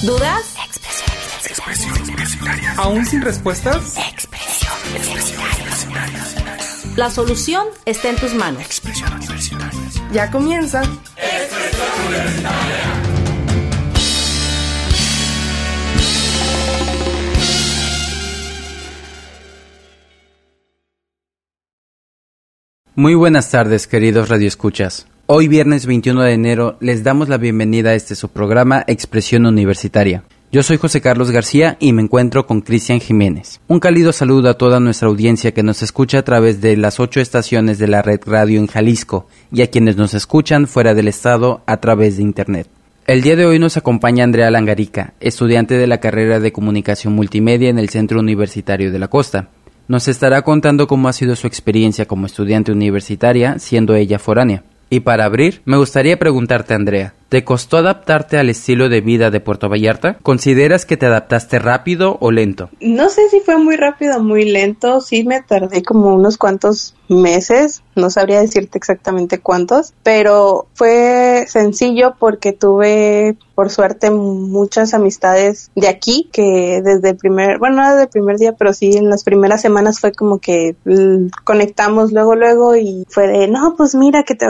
¿Dudas? Expresión universitaria. ¿Aún sin respuestas? Expresión universitaria. La solución está en tus manos. Expresión universitaria. Ya comienza. Expresión Universitaria. Muy buenas tardes, queridos radioescuchas. Hoy, viernes 21 de enero, les damos la bienvenida a su programa Expresión Universitaria. Yo soy José Carlos García y me encuentro con Cristian Jiménez. Un cálido saludo a toda nuestra audiencia que nos escucha a través de las 8 estaciones de la red radio en Jalisco y a quienes nos escuchan fuera del estado a través de internet. El día de hoy nos acompaña Andrea Langarica, estudiante de la carrera de Comunicación Multimedia en el Centro Universitario de la Costa. Nos estará contando cómo ha sido su experiencia como estudiante universitaria, siendo ella foránea. Y para abrir, me gustaría preguntarte, Andrea, ¿te costó adaptarte al estilo de vida de Puerto Vallarta? ¿Consideras que te adaptaste rápido o lento? No sé si fue muy rápido o muy lento, sí me tardé como unos cuantos meses, no sabría decirte exactamente cuántos, pero fue sencillo porque tuve, por suerte, muchas amistades de aquí que desde el no desde el primer día, pero sí en las primeras semanas fue como que conectamos luego y fue de, no, pues mira que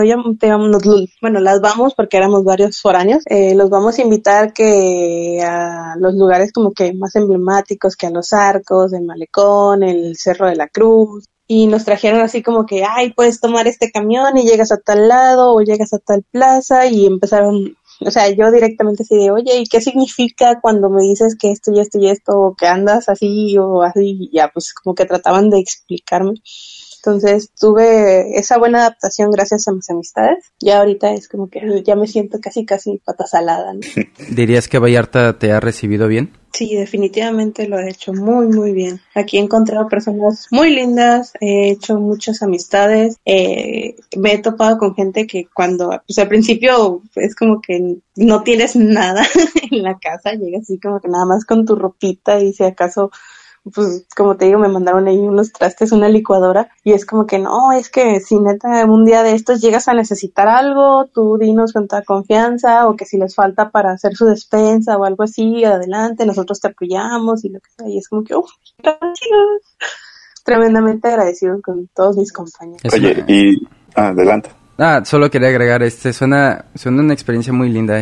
las vamos porque éramos varios foráneos, los vamos a invitar que a los lugares como que más emblemáticos, que a los Arcos, el Malecón, el Cerro de la Cruz. Y nos trajeron así como que, ay, puedes tomar este camión y llegas a tal lado o llegas a tal plaza, y empezaron, o sea, yo directamente así de, oye, ¿y qué significa cuando me dices que esto y esto y esto, o que andas así o así? Y ya, pues como que trataban de explicarme. Entonces tuve esa buena adaptación gracias a mis amistades. Ya ahorita es como que ya me siento casi pata salada, ¿no? ¿Dirías que Vallarta te ha recibido bien? Sí, definitivamente lo he hecho muy bien. Aquí he encontrado personas muy lindas, he hecho muchas amistades, me he topado con gente que cuando, pues al principio es como que no tienes nada en la casa, llegas así como que nada más con tu ropita y si acaso, pues como te digo, me mandaron ahí unos trastes, una licuadora, y es como que no, es que si neta un día de estos llegas a necesitar algo, tú dinos con toda confianza, o que si les falta para hacer su despensa o algo así, adelante, nosotros te apoyamos y lo que sea, y es como que, gracias, tremendamente agradecido con todos mis compañeros. Oye, y adelante. Solo quería agregar, suena una experiencia muy linda,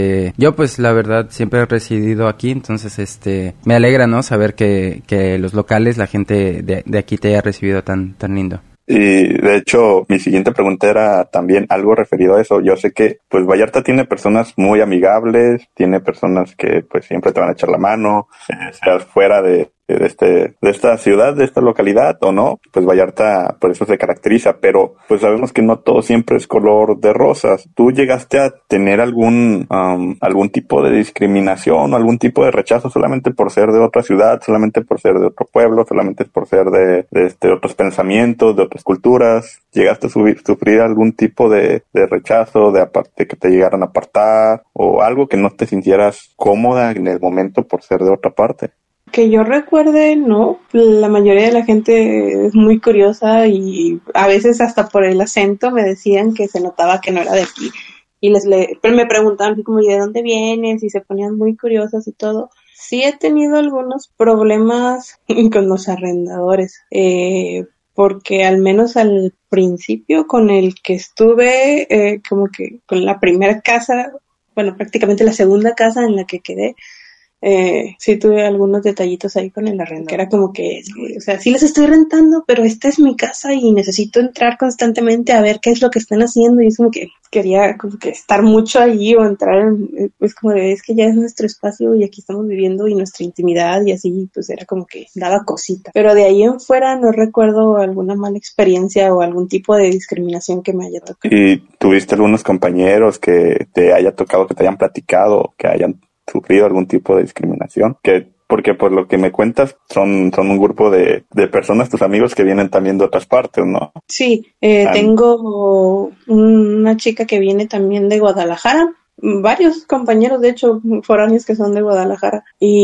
yo pues la verdad siempre he residido aquí, entonces me alegra, ¿no? Saber que los locales, la gente de aquí te haya recibido tan lindo. Y de hecho, mi siguiente pregunta era también algo referido a eso. Yo sé que pues Vallarta tiene personas muy amigables, tiene personas que pues siempre te van a echar la mano, seas fuera de esta ciudad, de esta localidad o no, pues Vallarta por eso se caracteriza, pero pues sabemos que no todo siempre es color de rosas. ¿Tú llegaste a tener algún tipo de discriminación o algún tipo de rechazo solamente por ser de otra ciudad, solamente por ser de otro pueblo, solamente por ser de otros pensamientos, de otras culturas? ¿Llegaste a sufrir algún tipo de rechazo, de que te llegaran a apartar o algo que no te sintieras cómoda en el momento por ser de otra parte? Que yo recuerde, no, la mayoría de la gente es muy curiosa y a veces hasta por el acento me decían que se notaba que no era de aquí y me preguntaban así como, ¿y de dónde vienes? Y se ponían muy curiosas y todo. Sí he tenido algunos problemas con los arrendadores, porque al menos al principio con el que estuve, como que con la primera casa, bueno, prácticamente la segunda casa en la que quedé, sí tuve algunos detallitos ahí con el arrendo, que era como que, o sea, sí les estoy rentando, pero esta es mi casa y necesito entrar constantemente a ver qué es lo que están haciendo, y es como que quería como que estar mucho allí o entrar, pues como de, es que ya es nuestro espacio y aquí estamos viviendo y nuestra intimidad y así, pues era como que daba cosita. Pero de ahí en fuera no recuerdo alguna mala experiencia o algún tipo de discriminación que me haya tocado. ¿Y tuviste algunos compañeros que te haya tocado, que te hayan platicado, que hayan sufrido algún tipo de discriminación? Porque por lo que me cuentas son un grupo de personas, tus amigos, que vienen también de otras partes, ¿no? Sí, tengo una chica que viene también de Guadalajara, varios compañeros de hecho foráneos que son de Guadalajara,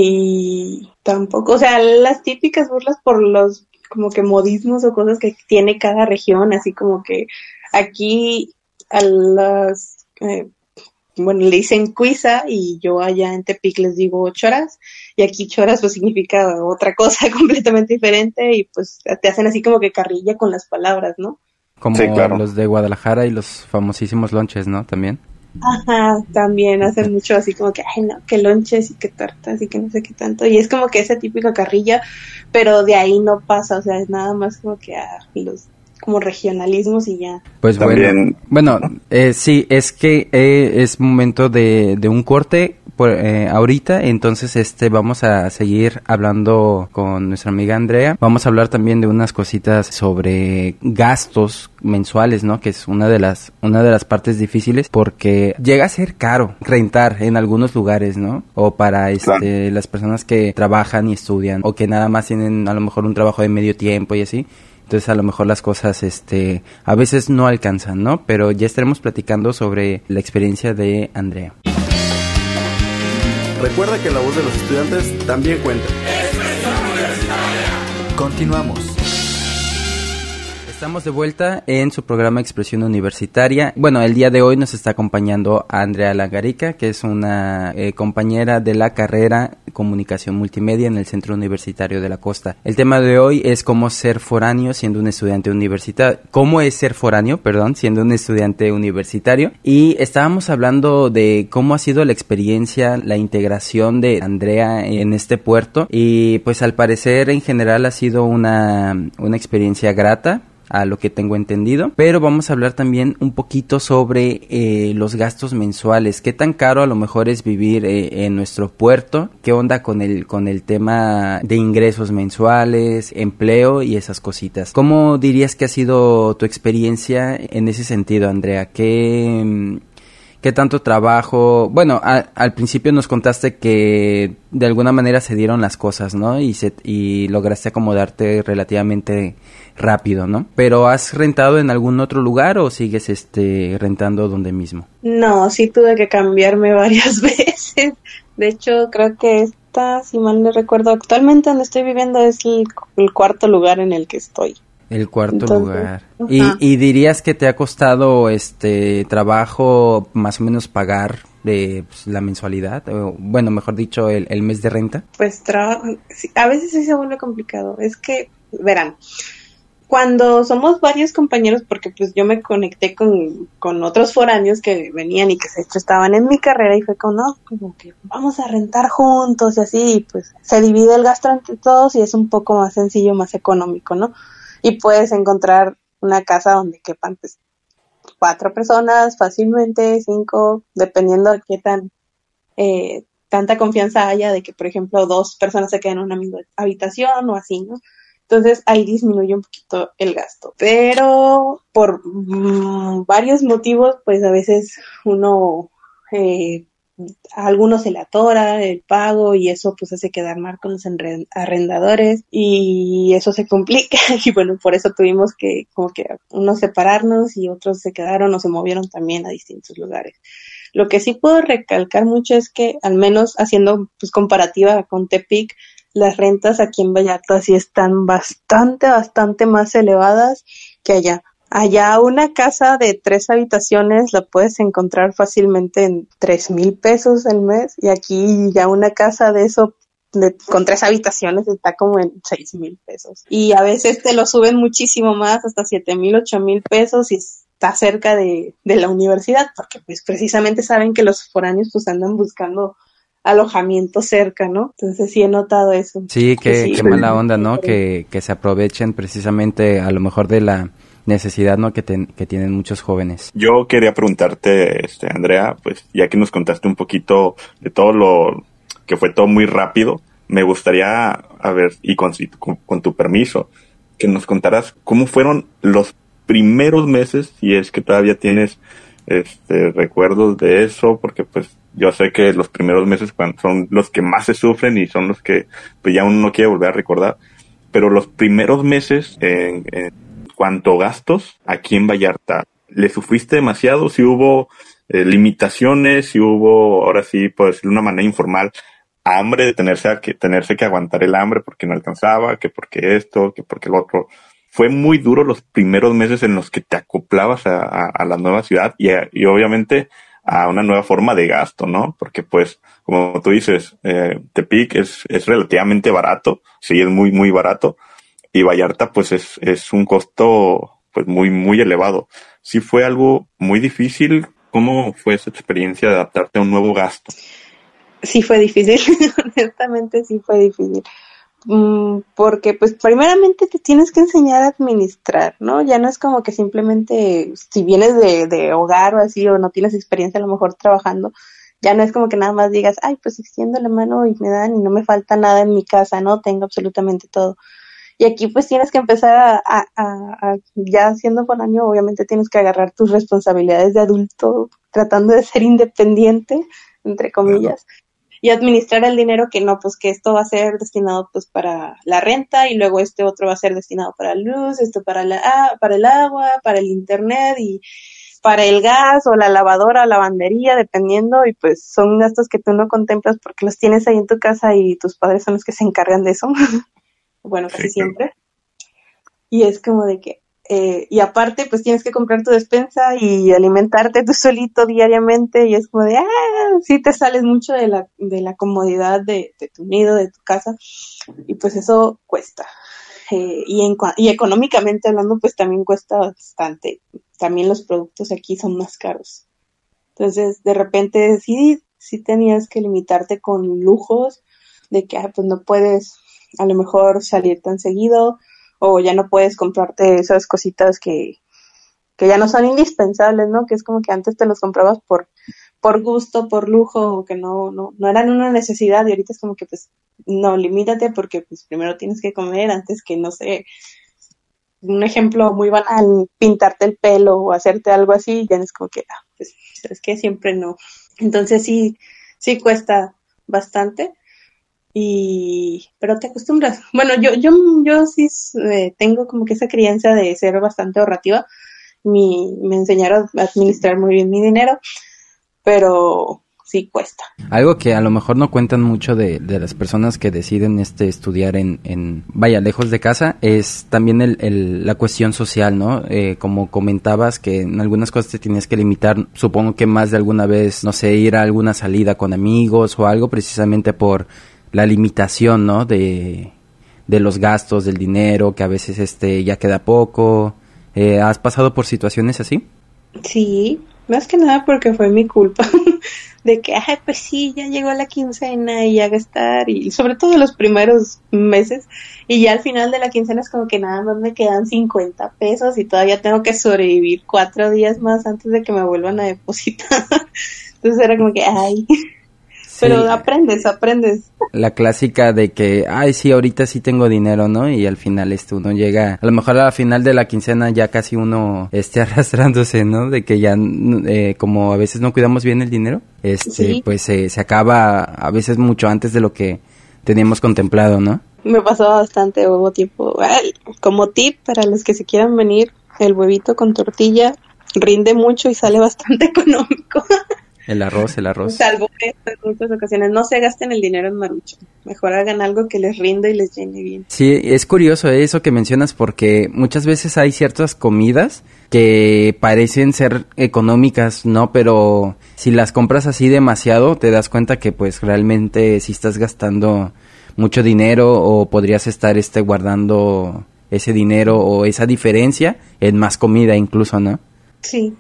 y tampoco, o sea, las típicas burlas por los como que modismos o cosas que tiene cada región, así como que aquí a las bueno, le dicen cuiza y yo allá en Tepic les digo choras y aquí choras pues significa otra cosa completamente diferente y pues te hacen así como que carrilla con las palabras, ¿no? Como sí, claro. Los de Guadalajara y los famosísimos lonches, ¿no? También. Ajá, también hacen mucho así como que, ay no, que lonches y que tortas y que no sé qué tanto. Y es como que esa típica carrilla, pero de ahí no pasa, o sea, es nada más como que los como regionalismos y ya. Pues también, bueno, sí, es que es momento de un corte ahorita, entonces vamos a seguir hablando con nuestra amiga Andrea. Vamos a hablar también de unas cositas sobre gastos mensuales, ¿no? Que es una de las partes difíciles porque llega a ser caro rentar en algunos lugares, ¿no? O para claro, las personas que trabajan y estudian o que nada más tienen a lo mejor un trabajo de medio tiempo y así. Entonces a lo mejor las cosas a veces no alcanzan, ¿no? Pero ya estaremos platicando sobre la experiencia de Andrea. Recuerda que la voz de los estudiantes también cuenta. Continuamos. Estamos de vuelta en su programa Expresión Universitaria. Bueno, el día de hoy nos está acompañando Andrea Langarica, que es una compañera de la carrera Comunicación Multimedia en el Centro Universitario de la Costa. El tema de hoy es cómo ser foráneo siendo un estudiante universitario. ¿Cómo es ser foráneo, siendo un estudiante universitario? Y estábamos hablando de cómo ha sido la experiencia, la integración de Andrea en este puerto. Y pues al parecer en general ha sido una experiencia grata, a lo que tengo entendido, pero vamos a hablar también un poquito sobre los gastos mensuales, qué tan caro a lo mejor es vivir en nuestro puerto, qué onda con el tema de ingresos mensuales, empleo y esas cositas. ¿Cómo dirías que ha sido tu experiencia en ese sentido, Andrea? ¿Qué tanto trabajo? Bueno, al principio nos contaste que de alguna manera se dieron las cosas, ¿no? Y lograste acomodarte relativamente rápido, ¿no? ¿Pero has rentado en algún otro lugar o sigues rentando donde mismo? No, sí tuve que cambiarme varias veces. De hecho, creo que si mal no recuerdo, actualmente donde estoy viviendo es el cuarto lugar en el que estoy. El cuarto lugar. ¿Y dirías que te ha costado trabajo más o menos pagar la mensualidad? O, bueno, mejor dicho, el mes de renta. Pues a veces sí se vuelve complicado. Es que, verán, cuando somos varios compañeros, porque pues yo me conecté con otros foráneos que venían y que de hecho estaban en mi carrera y fue como que vamos a rentar juntos y así, y pues se divide el gasto entre todos y es un poco más sencillo, más económico, ¿no? Y puedes encontrar una casa donde quepan pues 4 personas fácilmente, 5, dependiendo de qué tanta confianza haya de que, por ejemplo, 2 personas se queden en una misma habitación o así, ¿no? Entonces ahí disminuye un poquito el gasto. Pero por varios motivos, pues a veces a algunos se le atora el pago y eso pues hace quedar mal con los arrendadores y eso se complica y bueno, por eso tuvimos que como que unos separarnos y otros se quedaron o se movieron también a distintos lugares. Lo que sí puedo recalcar mucho es que al menos haciendo pues comparativa con Tepic, las rentas aquí en Vallarta sí están bastante más elevadas que allá. Allá una casa de 3 habitaciones la puedes encontrar fácilmente en 3,000 pesos al mes y aquí ya una casa de eso con 3 habitaciones está como en 6,000 pesos. Y a veces te lo suben muchísimo más, hasta 7,000, 8,000 pesos y está cerca de la universidad porque pues precisamente saben que los foráneos pues andan buscando alojamiento cerca, ¿no? Entonces sí he notado eso. Sí, qué mala onda, ¿no? Que se aprovechen precisamente a lo mejor de la necesidad, ¿no? que tienen muchos jóvenes. Yo quería preguntarte, Andrea, pues ya que nos contaste un poquito de todo lo que fue todo muy rápido, me gustaría, a ver, y con tu permiso, que nos contaras cómo fueron los primeros meses, si es que todavía tienes recuerdos de eso, porque pues yo sé que los primeros meses son los que más se sufren y son los que pues ya uno no quiere volver a recordar, pero los primeros meses en cuanto a gastos aquí en Vallarta, ¿le sufriste demasiado? ¿Si hubo limitaciones? ¿Si hubo, ahora sí, por decirlo de una manera informal, hambre de tenerse que aguantar el hambre porque no alcanzaba, que porque esto, que porque lo otro? Fue muy duro los primeros meses en los que te acoplabas a la nueva ciudad y obviamente a una nueva forma de gasto, ¿no? Porque pues, como tú dices, Tepic es relativamente barato, sí, es muy, muy barato, y Vallarta pues es un costo pues muy, muy elevado. Sí fue algo muy difícil. ¿Cómo fue esa experiencia de adaptarte a un nuevo gasto? Sí fue difícil, honestamente sí fue difícil. Porque pues primeramente te tienes que enseñar a administrar, ¿no? Ya no es como que simplemente si vienes de hogar o así o no tienes experiencia a lo mejor trabajando, ya no es como que nada más digas, ay, pues extiendo la mano y me dan y no me falta nada en mi casa, ¿no? Tengo absolutamente todo. Y aquí pues tienes que empezar ya siendo con año, obviamente tienes que agarrar tus responsabilidades de adulto, tratando de ser independiente, entre comillas. Y administrar el dinero que no, pues que esto va a ser destinado pues para la renta y luego este otro va a ser destinado para la luz, esto para el agua, para el internet y para el gas o la lavadora o lavandería, dependiendo, y pues son gastos que tú no contemplas porque los tienes ahí en tu casa y tus padres son los que se encargan de eso. Bueno, casi siempre. Y es como de que y aparte pues tienes que comprar tu despensa y alimentarte tú solito diariamente y es como de sí te sales mucho de la comodidad de tu nido, de tu casa, y pues eso cuesta, y económicamente hablando pues también cuesta bastante. También los productos aquí son más caros, entonces de repente sí tenías que limitarte con lujos de que pues no puedes a lo mejor salir tan seguido, o ya no puedes comprarte esas cositas que ya no son indispensables, ¿no? Que es como que antes te los comprabas por gusto, por lujo, o que no eran una necesidad, y ahorita es como que pues no, limítate porque pues primero tienes que comer antes que, no sé, un ejemplo muy banal, pintarte el pelo o hacerte algo así, ya no es como que, pues es que siempre no. Entonces sí cuesta bastante. Pero te acostumbras. Bueno, yo sí tengo como que esa crianza de ser bastante ahorrativa. Me enseñaron a administrar muy bien mi dinero, pero sí cuesta. Algo que a lo mejor no cuentan mucho de las personas que deciden estudiar vaya, lejos de casa, es también la cuestión social, ¿no? Como comentabas que en algunas cosas te tienes que limitar, supongo que más de alguna vez, no sé, ir a alguna salida con amigos o algo, precisamente por la limitación, ¿no? De los gastos, del dinero, que a veces ya queda poco. ¿Has pasado por situaciones así? Sí, más que nada porque fue mi culpa. De que, pues sí, ya llegó la quincena y ya gastar, y sobre todo los primeros meses, y ya al final de la quincena es como que nada más me quedan 50 pesos y todavía tengo que sobrevivir 4 días más antes de que me vuelvan a depositar. Entonces era como que, pero aprendes. La clásica de que, sí, ahorita sí tengo dinero, ¿no? Y al final uno llega, a lo mejor a la final de la quincena ya casi uno arrastrándose, ¿no? De que ya, como a veces no cuidamos bien el dinero, sí, pues se acaba a veces mucho antes de lo que teníamos contemplado, ¿no? Me pasó bastante, hubo tiempo. Como tip para los que se quieran venir, el huevito con tortilla rinde mucho y sale bastante económico. El arroz. Salvo en muchas ocasiones. No se gasten el dinero en marucho. Mejor hagan algo que les rinda y les llene bien. Sí, es curioso eso que mencionas, porque muchas veces hay ciertas comidas que parecen ser económicas, ¿no? Pero si las compras así demasiado, te das cuenta que pues realmente sí estás gastando mucho dinero, o podrías estar guardando ese dinero o esa diferencia en más comida incluso, ¿no? Sí.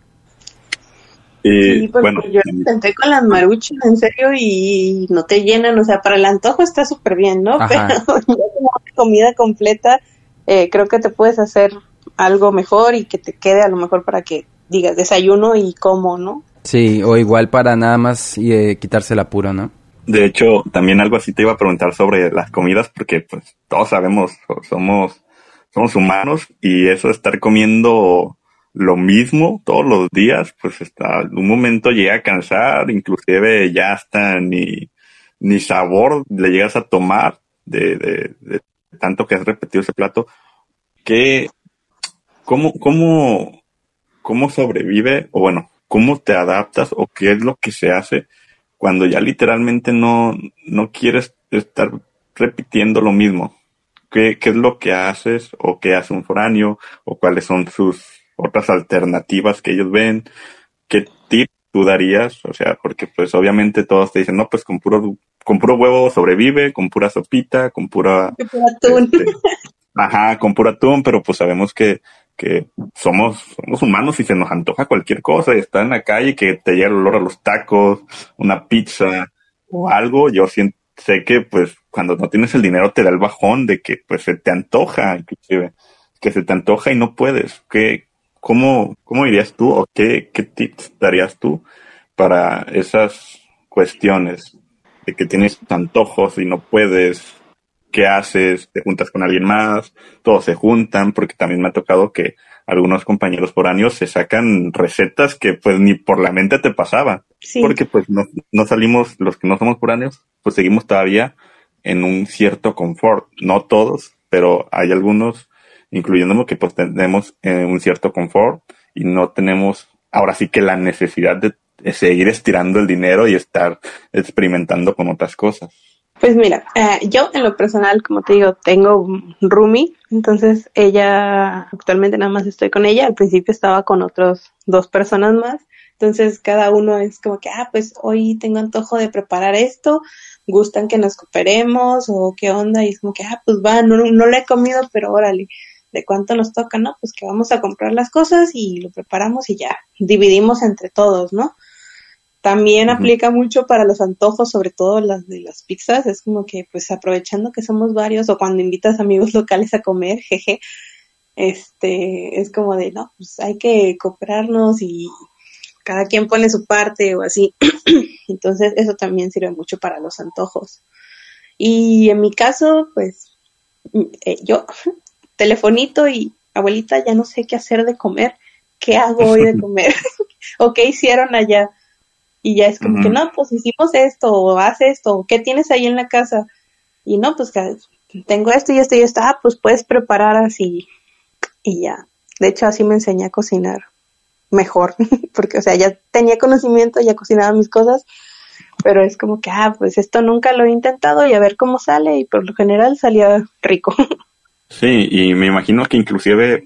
Sí, pues bueno, yo intenté con las maruchas, en serio, y no te llenan, o sea, para el antojo está súper bien, ¿no? Ajá. Pero ya como comida completa, creo que te puedes hacer algo mejor y que te quede a lo mejor para que digas desayuno y como, ¿no? Sí, o igual para nada más quitarse el apuro, ¿no? De hecho, también algo así te iba a preguntar sobre las comidas, porque pues todos sabemos, somos humanos, y eso de estar comiendo lo mismo todos los días, pues un momento llega a cansar, inclusive ya hasta ni sabor le llegas a tomar de tanto que has repetido ese plato. ¿Cómo sobrevive, o bueno, cómo te adaptas, o qué es lo que se hace cuando ya literalmente no quieres estar repitiendo lo mismo? ¿Qué es lo que haces, o qué hace un foráneo, o cuáles son sus otras alternativas que ellos ven? ¿Qué tips tú darías? O sea, porque pues obviamente todos te dicen, no, pues con puro huevo sobrevive, con pura sopita, con pura atún. Con puro atún, pero pues sabemos que somos humanos y se nos antoja cualquier cosa, y estar en la calle que te llega el olor a los tacos, una pizza o algo. Yo sé que pues cuando no tienes el dinero te da el bajón de que pues se te antoja, inclusive que se te antoja y no puedes. ¿Cómo dirías tú o qué tips darías tú para esas cuestiones de que tienes antojos y no puedes? ¿Qué haces? ¿Te juntas con alguien más? ¿Todos se juntan? Porque también me ha tocado que algunos compañeros foráneos se sacan recetas que pues ni por la mente te pasaba. Sí. Porque pues no salimos, los que no somos foráneos, pues seguimos todavía en un cierto confort. No todos, pero hay algunos, incluyéndome, que pues tenemos un cierto confort y no tenemos ahora sí que la necesidad de seguir estirando el dinero y estar experimentando con otras cosas. Pues mira, yo en lo personal, como te digo, tengo un roomie, entonces ella, actualmente nada más estoy con ella, al principio estaba con otros 2 personas más, entonces cada uno es como que, pues hoy tengo antojo de preparar esto, gustan que nos cooperemos o qué onda, y es como que, pues va, no lo he comido, pero órale, ¿de cuánto nos toca? No, pues que vamos a comprar las cosas y lo preparamos y ya, dividimos entre todos, ¿no? También aplica mucho para los antojos, sobre todo las de las pizzas. Es como que, pues, aprovechando que somos varios, o cuando invitas amigos locales a comer, jeje, es como de, no, pues hay que cooperarnos y cada quien pone su parte o así. Entonces, eso también sirve mucho para los antojos. Y en mi caso, pues, yo, telefonito y abuelita, ya no sé qué hacer de comer. ¿Qué hago hoy de comer? ¿O qué hicieron allá? Y ya es como que, no, pues hicimos esto, o haz esto, o ¿qué tienes ahí en la casa? Y no, pues que tengo esto y esto y esto, pues puedes preparar así, y ya. De hecho, así me enseñé a cocinar mejor, porque, o sea, ya tenía conocimiento, ya cocinaba mis cosas, pero es como que, pues esto nunca lo he intentado y a ver cómo sale, y por lo general salía rico. Sí, y me imagino que inclusive,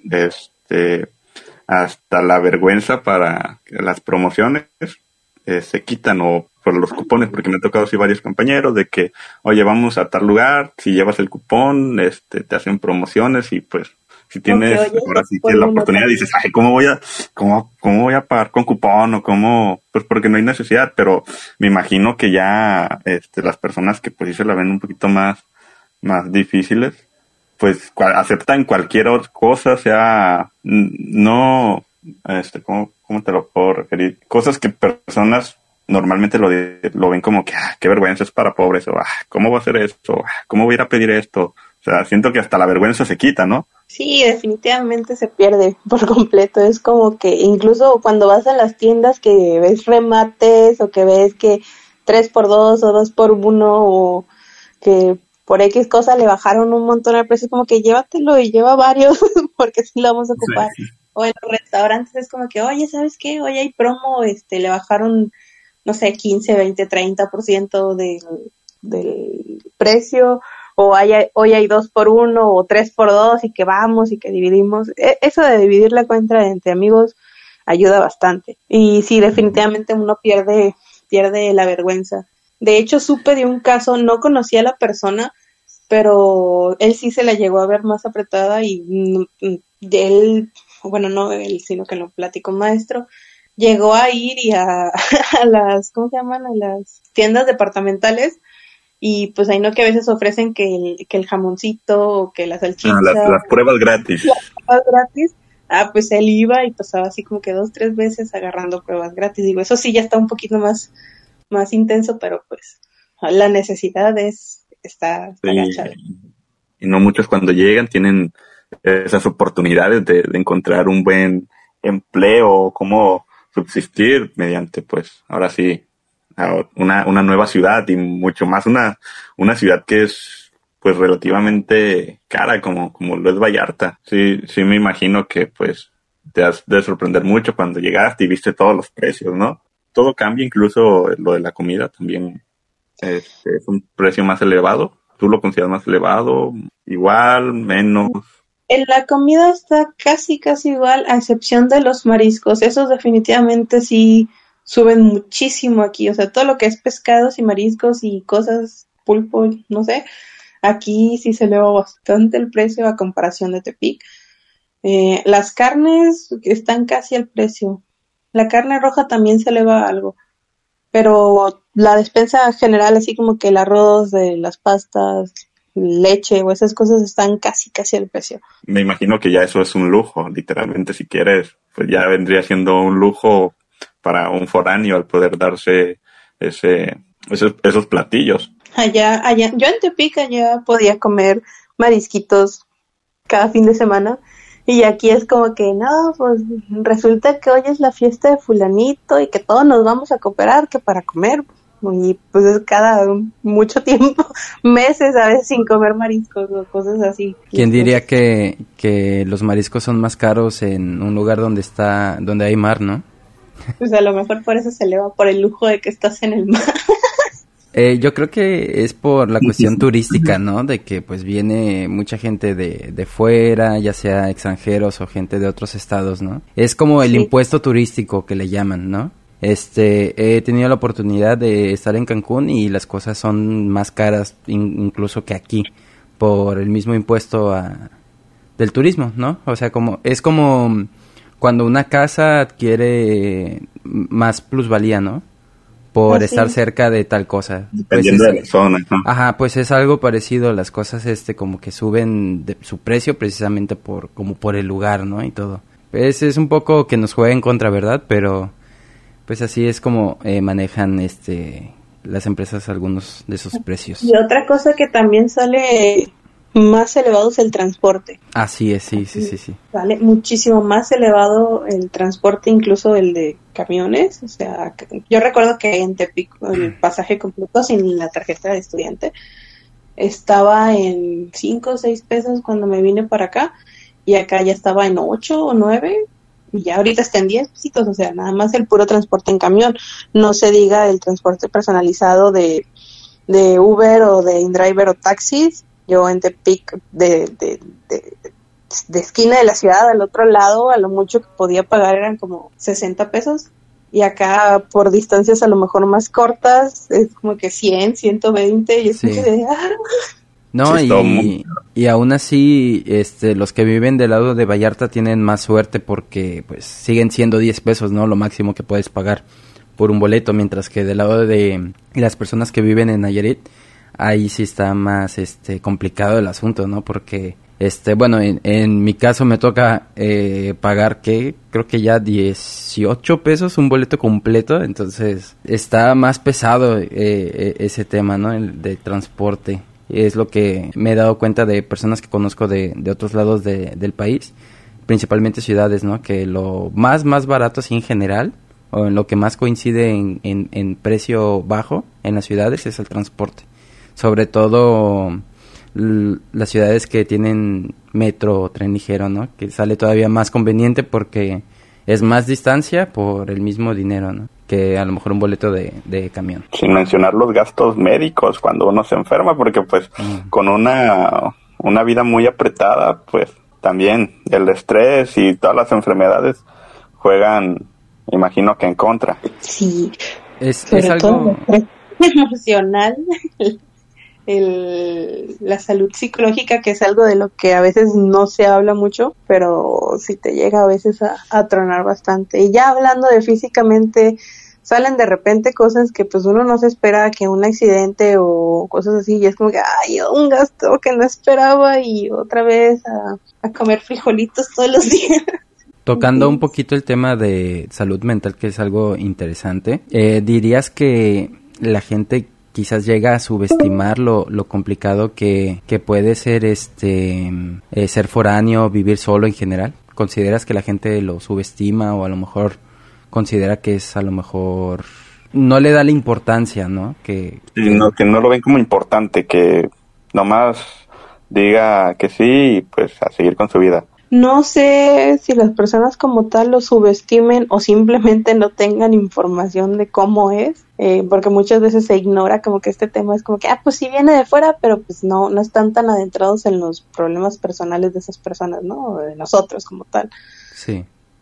hasta la vergüenza para las promociones, se quitan, o por los cupones, porque me ha tocado así varios compañeros de que, oye, vamos a tal lugar, si llevas el cupón, te hacen promociones, y pues si tienes, ahora sí tienes la oportunidad, dices, ¿cómo voy a pagar con cupón? O cómo, pues porque no hay necesidad. Pero me imagino que ya las personas que pues sí se la ven un poquito más difíciles, pues aceptan cualquier otra cosa, o sea, no, ¿cómo te lo puedo referir? Cosas que personas normalmente lo ven como que, qué vergüenza, es para pobres, o ¿cómo voy a hacer esto? ¿Cómo voy a ir a pedir esto? O sea, siento que hasta la vergüenza se quita, ¿no? Sí, definitivamente se pierde por completo. Es como que incluso cuando vas a las tiendas que ves remates, o que ves que 3x2 o 2x1, o que por X cosa le bajaron un montón al precio, como que llévatelo y lleva varios, porque sí lo vamos a ocupar. Sí. O en los restaurantes es como que, oye, ¿sabes qué? Hoy hay promo, le bajaron, no sé, 15, 20, 30% del precio, o hoy hay 2x1 o 3x2 y que vamos y que dividimos. Eso de dividir la cuenta entre amigos ayuda bastante. Y sí, definitivamente uno pierde la vergüenza. De hecho, supe de un caso, no conocía a la persona, pero él sí se la llegó a ver más apretada, y él, bueno, no él, sino que lo platicó un maestro, llegó a ir y a las, ¿cómo se llaman? A las tiendas departamentales, y pues ahí no, que a veces ofrecen que el jamoncito, o que la salchicha. Las pruebas gratis. Las pruebas gratis. Pues él iba y pasaba así como que 2-3 veces agarrando pruebas gratis. Digo, eso sí ya está un poquito más intenso, pero pues la necesidad está agachada. Y no muchos cuando llegan tienen esas oportunidades de encontrar un buen empleo, cómo subsistir mediante, pues, ahora sí, una nueva ciudad, y mucho más una ciudad que es pues relativamente cara como lo es Vallarta. Sí me imagino que pues te has de sorprender mucho cuando llegaste y viste todos los precios, ¿no? Todo cambia, incluso lo de la comida también es un precio más elevado. ¿Tú lo consideras más elevado? ¿Igual? ¿Menos? En la comida está casi igual, a excepción de los mariscos. Esos definitivamente sí suben muchísimo aquí, o sea, todo lo que es pescados y mariscos y cosas, pulpo, no sé, aquí sí se eleva bastante el precio a comparación de Tepic. Las carnes están casi al precio. La carne roja también se eleva algo, pero la despensa general, así como que el arroz, las pastas, leche o esas cosas están casi al precio. Me imagino que ya eso es un lujo, literalmente, si quieres, pues ya vendría siendo un lujo para un foráneo al poder darse esos platillos. Allá, yo en Tepic allá podía comer marisquitos cada fin de semana, y aquí es como que no, pues resulta que hoy es la fiesta de fulanito y que todos nos vamos a cooperar que para comer, y pues es cada mucho tiempo, meses a veces sin comer mariscos o cosas así. ¿Quién diría que los mariscos son más caros en un lugar donde hay mar, no? Pues a lo mejor por eso se eleva, por el lujo de que estás en el mar. Yo creo que es por la cuestión turística, ¿no? De que pues viene mucha gente de fuera, ya sea extranjeros o gente de otros estados, ¿no? Es como el impuesto turístico que le llaman, ¿no? He tenido la oportunidad de estar en Cancún y las cosas son más caras incluso que aquí por el mismo impuesto del turismo, ¿no? O sea, es como cuando una casa adquiere más plusvalía, ¿no? Por estar cerca de tal cosa. Dependiendo de la zona, ¿no? Ajá, pues es algo parecido. Las cosas como que suben de su precio precisamente como por el lugar, ¿no? Y todo. Pues es un poco que nos juega en contra, ¿verdad? Pero pues así es como manejan las empresas algunos de esos precios. Y otra cosa que también sale más elevado es el transporte. Así es, sí. Sale muchísimo más elevado el transporte, incluso el de camiones. O sea, yo recuerdo que en Tepic el pasaje completo sin la tarjeta de estudiante estaba en 5 o 6 pesos cuando me vine para acá, y acá ya estaba en 8 o 9, y ya ahorita está en 10 pesitos. O sea, nada más el puro transporte en camión, no se diga el transporte personalizado de Uber o de InDriver o taxis. Yo en Tepic de esquina de la ciudad al otro lado, a lo mucho que podía pagar eran como 60 pesos, y acá por distancias a lo mejor más cortas es como que 100, 120, y es como de... No, y aún así los que viven del lado de Vallarta tienen más suerte porque pues siguen siendo 10 pesos, ¿no? Lo máximo que puedes pagar por un boleto, mientras que del lado de las personas que viven en Nayarit, ahí sí está más complicado el asunto, ¿no? Porque bueno, en mi caso me toca pagar creo que ya 18 pesos un boleto completo, entonces está más pesado ese tema, ¿no? El de transporte. Es lo que me he dado cuenta de personas que conozco de otros lados del país, principalmente ciudades, ¿no? Que lo más barato así en general, o en lo que más coincide en precio bajo en las ciudades, es el transporte. Sobre todo las ciudades que tienen metro o tren ligero, ¿no? Que sale todavía más conveniente porque es más distancia por el mismo dinero, ¿no? Que a lo mejor un boleto de camión. Sin mencionar los gastos médicos cuando uno se enferma, porque pues con una vida muy apretada, pues también el estrés y todas las enfermedades juegan, imagino que en contra. Sí, es algo emocional. La salud psicológica, que es algo de lo que a veces no se habla mucho, pero sí te llega a veces a tronar bastante. Y ya hablando de físicamente, salen de repente cosas que pues uno no se espera, que un accidente o cosas así, y es como que ay, un gasto que no esperaba, y otra vez a comer frijolitos todos los días. Tocando un poquito el tema de salud mental, que es algo interesante, ¿dirías que la gente quizás llega a subestimar lo complicado que puede ser ser foráneo, vivir solo en general? ¿Consideras que la gente lo subestima, o a lo mejor considera que a lo mejor no le da la importancia, ¿no? Que no lo ven como importante, que nomás diga que sí y pues a seguir con su vida? No sé si las personas como tal lo subestimen o simplemente no tengan información de cómo es, porque muchas veces se ignora como que este tema es como que, pues sí viene de fuera, pero pues no están tan adentrados en los problemas personales de esas personas, ¿no? O de nosotros como tal. Sí.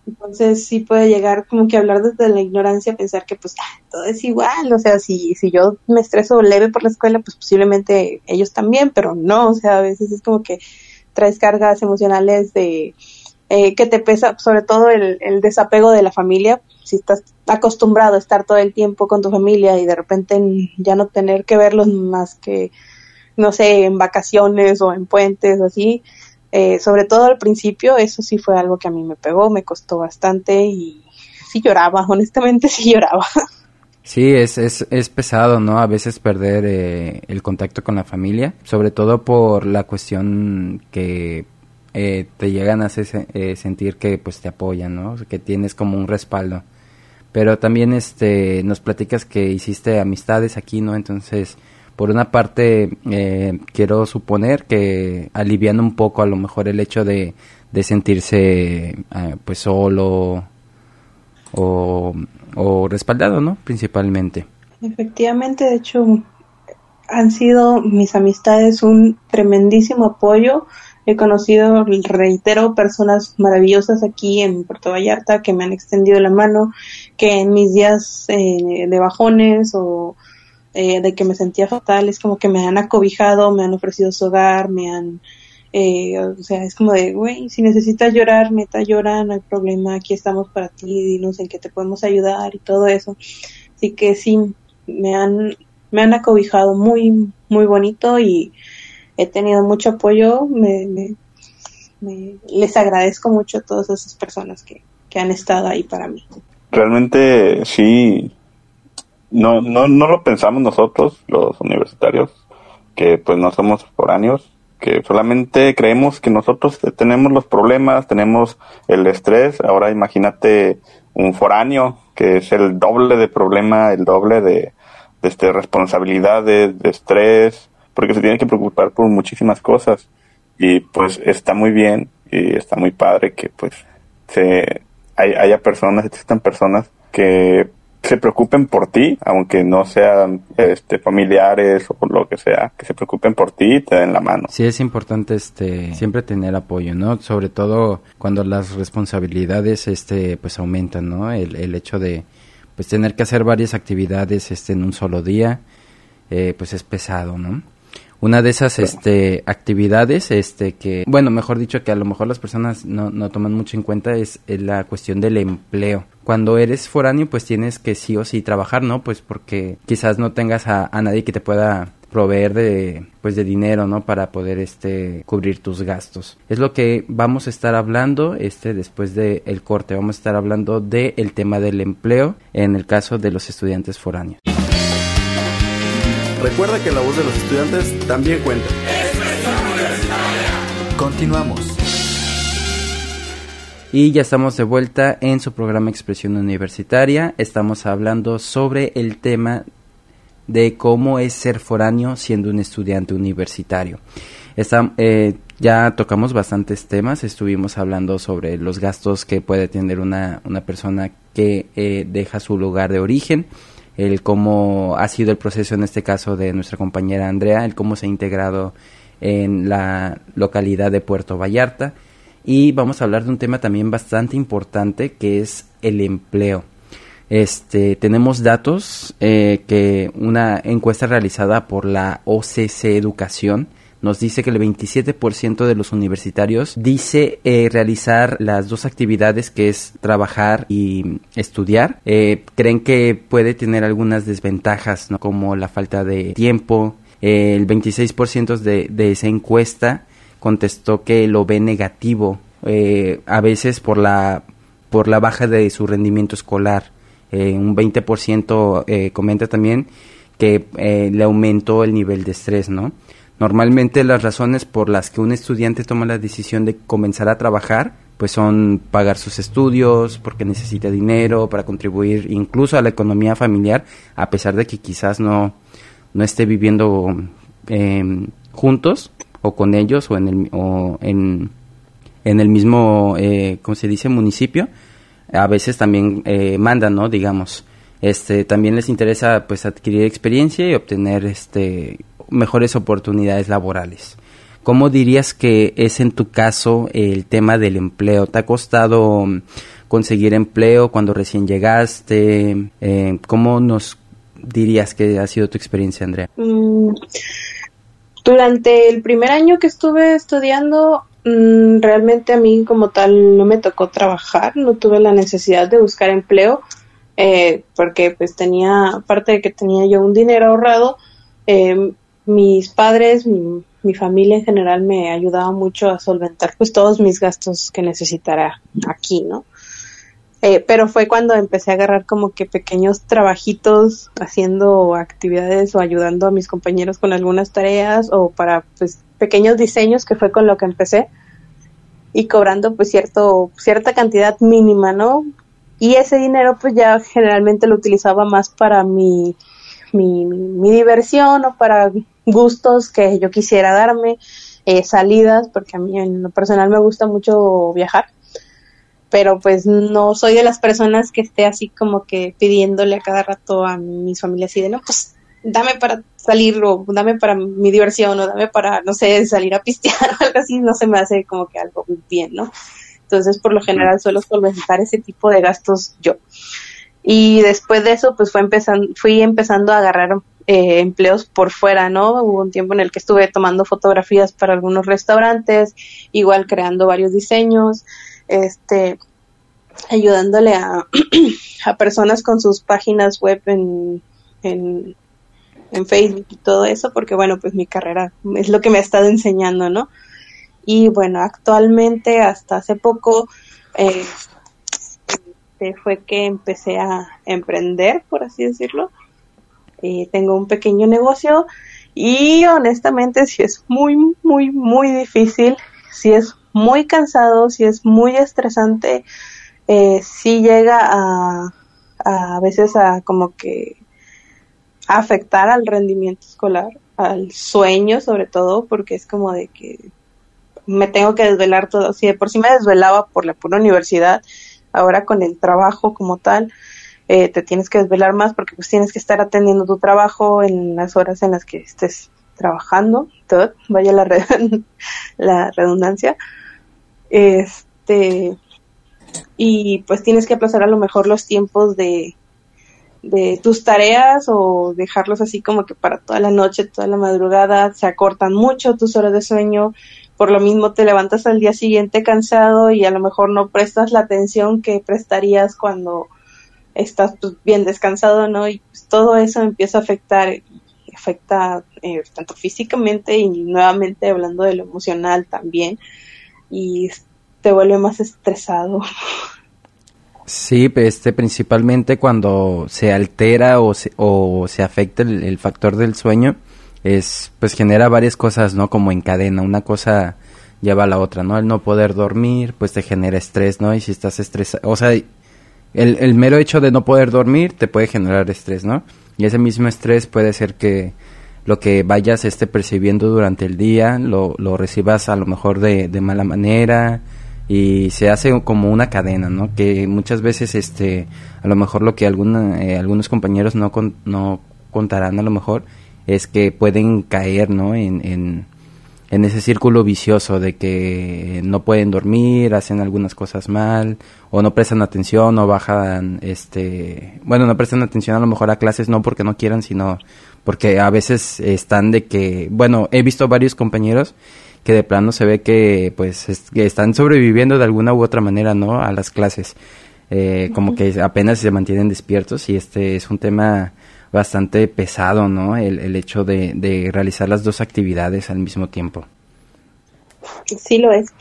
Entonces sí puede llegar como que a hablar desde la ignorancia, pensar que pues todo es igual, o sea, si yo me estreso leve por la escuela, pues posiblemente ellos también, pero no, o sea, a veces es como que traes cargas emocionales de que te pesa, sobre todo el desapego de la familia. Si estás acostumbrado a estar todo el tiempo con tu familia y de repente ya no tener que verlos más que, no sé, en vacaciones o en puentes o así, sobre todo al principio, eso sí fue algo que a mí me pegó, me costó bastante y sí lloraba, honestamente sí lloraba. Sí, es pesado, ¿no? A veces perder el contacto con la familia, sobre todo por la cuestión que te llegan a hacer sentir que pues te apoyan, ¿no? Que tienes como un respaldo. Pero también nos platicas que hiciste amistades aquí, ¿no? Entonces, por una parte, quiero suponer que alivian un poco a lo mejor el hecho de sentirse pues solo o respaldado, ¿no? Principalmente. Efectivamente, de hecho, han sido mis amistades un tremendísimo apoyo. He conocido, reitero, personas maravillosas aquí en Puerto Vallarta que me han extendido la mano, que en mis días de bajones o de que me sentía fatal, es como que me han acobijado, me han ofrecido su hogar, me han... o sea, es como de, güey, si necesitas llorar, neta llora, no hay problema, aquí estamos para ti, dinos en qué te podemos ayudar y todo eso. Así que sí, me han acobijado muy, muy bonito y he tenido mucho apoyo, les agradezco mucho a todas esas personas que han estado ahí para mí. Realmente sí, no lo pensamos nosotros, los universitarios, que pues no somos foráneos, que solamente creemos que nosotros tenemos los problemas, tenemos el estrés. Ahora imagínate un foráneo, que es el doble de problema, el doble de responsabilidades, de estrés, porque se tiene que preocupar por muchísimas cosas. Y pues está muy bien y está muy padre que pues haya personas, existan personas que se preocupen por ti, aunque no sean familiares o lo que sea, que se preocupen por ti y te den la mano. Sí, es importante siempre tener apoyo, ¿no? Sobre todo cuando las responsabilidades pues aumentan, ¿no? El hecho de pues tener que hacer varias actividades en un solo día, pues es pesado, ¿no? Una de esas actividades que, bueno, mejor dicho, que a lo mejor las personas no toman mucho en cuenta es la cuestión del empleo. Cuando eres foráneo, pues tienes que sí o sí trabajar, ¿no? Pues porque quizás no tengas a nadie que te pueda proveer de dinero, ¿no? Para poder cubrir tus gastos. Es lo que vamos a estar hablando después del corte. Vamos a estar hablando del tema del empleo en el caso de los estudiantes foráneos. Recuerda que la voz de los estudiantes también cuenta. Continuamos. Y ya estamos de vuelta en su programa Expresión Universitaria. Estamos hablando sobre el tema de cómo es ser foráneo siendo un estudiante universitario. Ya tocamos bastantes temas. Estuvimos hablando sobre los gastos que puede tener una persona que deja su lugar de origen, el cómo ha sido el proceso en este caso de nuestra compañera Andrea, el cómo se ha integrado en la localidad de Puerto Vallarta, y vamos a hablar de un tema también bastante importante que es el empleo. Tenemos datos que una encuesta realizada por la OCC Educación nos dice que el 27% de los universitarios dice realizar las dos actividades, que es trabajar y estudiar. Creen que puede tener algunas desventajas, ¿no? Como la falta de tiempo. El 26% de esa encuesta contestó que lo ve negativo, a veces por la baja de su rendimiento escolar. Un 20% comenta también que le aumentó el nivel de estrés, ¿no? Normalmente las razones por las que un estudiante toma la decisión de comenzar a trabajar pues son pagar sus estudios, porque necesita dinero para contribuir incluso a la economía familiar, a pesar de que quizás no esté viviendo juntos o con ellos o en el mismo ¿cómo se dice? Municipio. A veces también mandan, ¿no? Digamos, también les interesa pues adquirir experiencia y obtener mejores oportunidades laborales. ¿Cómo dirías que es en tu caso el tema del empleo? ¿Te ha costado conseguir empleo cuando recién llegaste? ¿Cómo nos dirías que ha sido tu experiencia, Andrea? Durante el primer año que estuve estudiando, realmente a mí como tal no me tocó trabajar, no tuve la necesidad de buscar empleo, porque pues aparte de que tenía yo un dinero ahorrado, mis padres, mi familia en general me ayudaba mucho a solventar pues todos mis gastos que necesitara aquí, ¿no? Pero fue cuando empecé a agarrar como que pequeños trabajitos haciendo actividades o ayudando a mis compañeros con algunas tareas o para pues pequeños diseños, que fue con lo que empecé, y cobrando pues cierta cantidad mínima, ¿no? Y ese dinero pues ya generalmente lo utilizaba más para mi diversión o para gustos que yo quisiera darme, salidas, porque a mí en lo personal me gusta mucho viajar, pero pues no soy de las personas que esté así como que pidiéndole a cada rato a mis familias así de, no, pues dame para salir o dame para mi diversión o dame para, no sé, salir a pistear o algo así, no se me hace como que algo muy bien, ¿no? Entonces, por lo general suelo solventar ese tipo de gastos yo. Y después de eso, pues fui empezando a agarrar empleos por fuera, ¿no? Hubo un tiempo en el que estuve tomando fotografías para algunos restaurantes, igual creando varios diseños, ayudándole a personas con sus páginas web en Facebook y todo eso, porque bueno, pues mi carrera es lo que me ha estado enseñando, ¿no? Y bueno, actualmente hasta hace poco fue que empecé a emprender, por así decirlo. Tengo un pequeño negocio y honestamente sí es muy, muy, muy difícil, sí es muy cansado, sí es muy estresante, sí llega a veces a como que a afectar al rendimiento escolar, al sueño sobre todo, porque es como de que me tengo que desvelar todo. Si de por sí me desvelaba por la pura universidad, ahora con el trabajo como tal, te tienes que desvelar más porque pues tienes que estar atendiendo tu trabajo en las horas en las que estés trabajando, vaya la redundancia, y pues tienes que aplazar a lo mejor los tiempos de tus tareas o dejarlos así como que para toda la noche, toda la madrugada, se acortan mucho tus horas de sueño, por lo mismo te levantas al día siguiente cansado y a lo mejor no prestas la atención que prestarías cuando estás pues, bien descansado, ¿no? Y pues, todo eso empieza a afecta tanto físicamente y nuevamente hablando de lo emocional también, y te vuelve más estresado. Sí, principalmente cuando se altera o se afecta el factor del sueño, pues genera varias cosas, ¿no? Como en cadena, una cosa lleva a la otra, ¿no? El no poder dormir, pues te genera estrés, ¿no? Y si estás estresado, o sea, el mero hecho de no poder dormir te puede generar estrés, ¿no? Y ese mismo estrés puede ser que lo que vayas percibiendo durante el día lo recibas a lo mejor de mala manera, y se hace como una cadena, ¿no? Que muchas veces a lo mejor lo que algunos compañeros no contarán a lo mejor es que pueden caer, ¿no? En ese círculo vicioso de que no pueden dormir, hacen algunas cosas mal, o no prestan atención, o bajan, no prestan atención a lo mejor a clases, no porque no quieran, sino porque a veces están de que, bueno, he visto varios compañeros que de plano se ve que pues que están sobreviviendo de alguna u otra manera, ¿no? A las clases, como que apenas se mantienen despiertos, y es un tema bastante pesado, ¿no? El hecho de realizar las dos actividades al mismo tiempo. Sí lo es.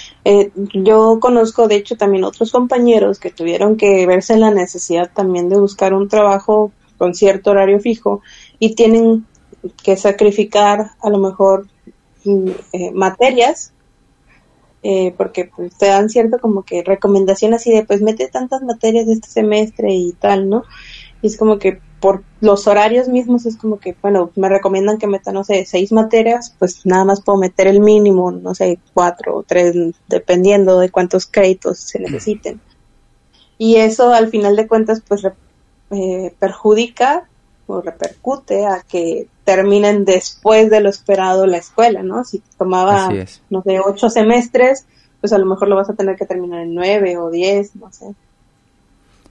Yo conozco, de hecho, también otros compañeros que tuvieron que verse en la necesidad también de buscar un trabajo con cierto horario fijo y tienen que sacrificar a lo mejor materias, porque pues, te dan cierto como que recomendación así de pues mete tantas materias de este semestre y tal, ¿no? Y es como que por los horarios mismos es como que, bueno, me recomiendan que meta, no sé, 6 materias, pues nada más puedo meter el mínimo, no sé, 4 o 3, dependiendo de cuántos créditos se necesiten. Y eso al final de cuentas pues perjudica o repercute a que terminen después de lo esperado la escuela, ¿no? Si tomaba, no sé, 8 semestres, pues a lo mejor lo vas a tener que terminar en 9 o 10, no sé.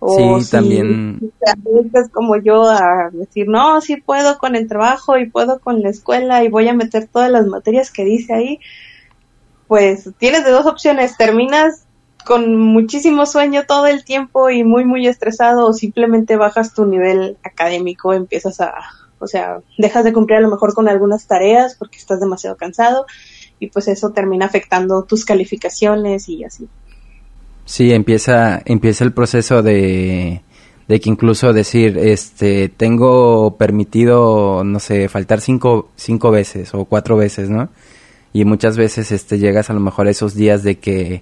O sí, si también. te arriesgas como yo a decir, no, sí puedo con el trabajo y puedo con la escuela y voy a meter todas las materias que dice ahí, pues tienes de dos opciones: terminas con muchísimo sueño todo el tiempo y muy, muy estresado, o simplemente bajas tu nivel académico, o sea, dejas de cumplir a lo mejor con algunas tareas porque estás demasiado cansado y pues eso termina afectando tus calificaciones y así. Sí, empieza el proceso de que incluso decir, tengo permitido, no sé, faltar cinco veces o 4 veces, ¿no? Y muchas veces, llegas a lo mejor a esos días de que,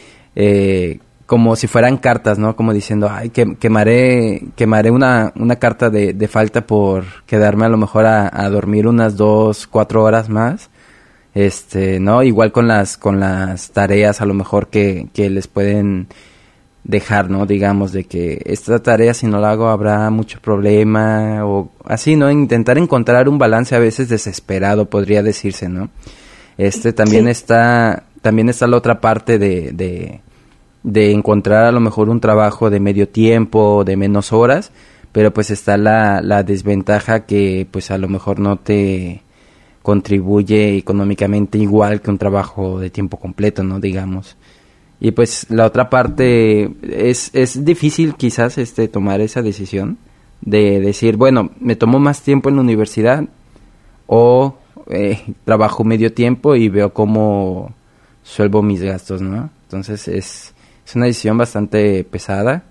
como si fueran cartas, ¿no? Como diciendo, ay, quemaré una carta de falta por quedarme a lo mejor a dormir unas 2-4 horas más. ¿No? Igual con las tareas a lo mejor que les pueden dejar, ¿no? Digamos, de que esta tarea si no la hago habrá mucho problema o así, ¿no? Intentar encontrar un balance a veces desesperado, podría decirse, ¿no? También está la otra parte de encontrar a lo mejor un trabajo de medio tiempo, de menos horas, pero pues está la desventaja que pues a lo mejor no te contribuye económicamente igual que un trabajo de tiempo completo, ¿no? Digamos. Y pues la otra parte es difícil quizás tomar esa decisión de decir, bueno, me tomo más tiempo en la universidad o trabajo medio tiempo y veo cómo suelvo mis gastos, ¿no? Entonces es una decisión bastante pesada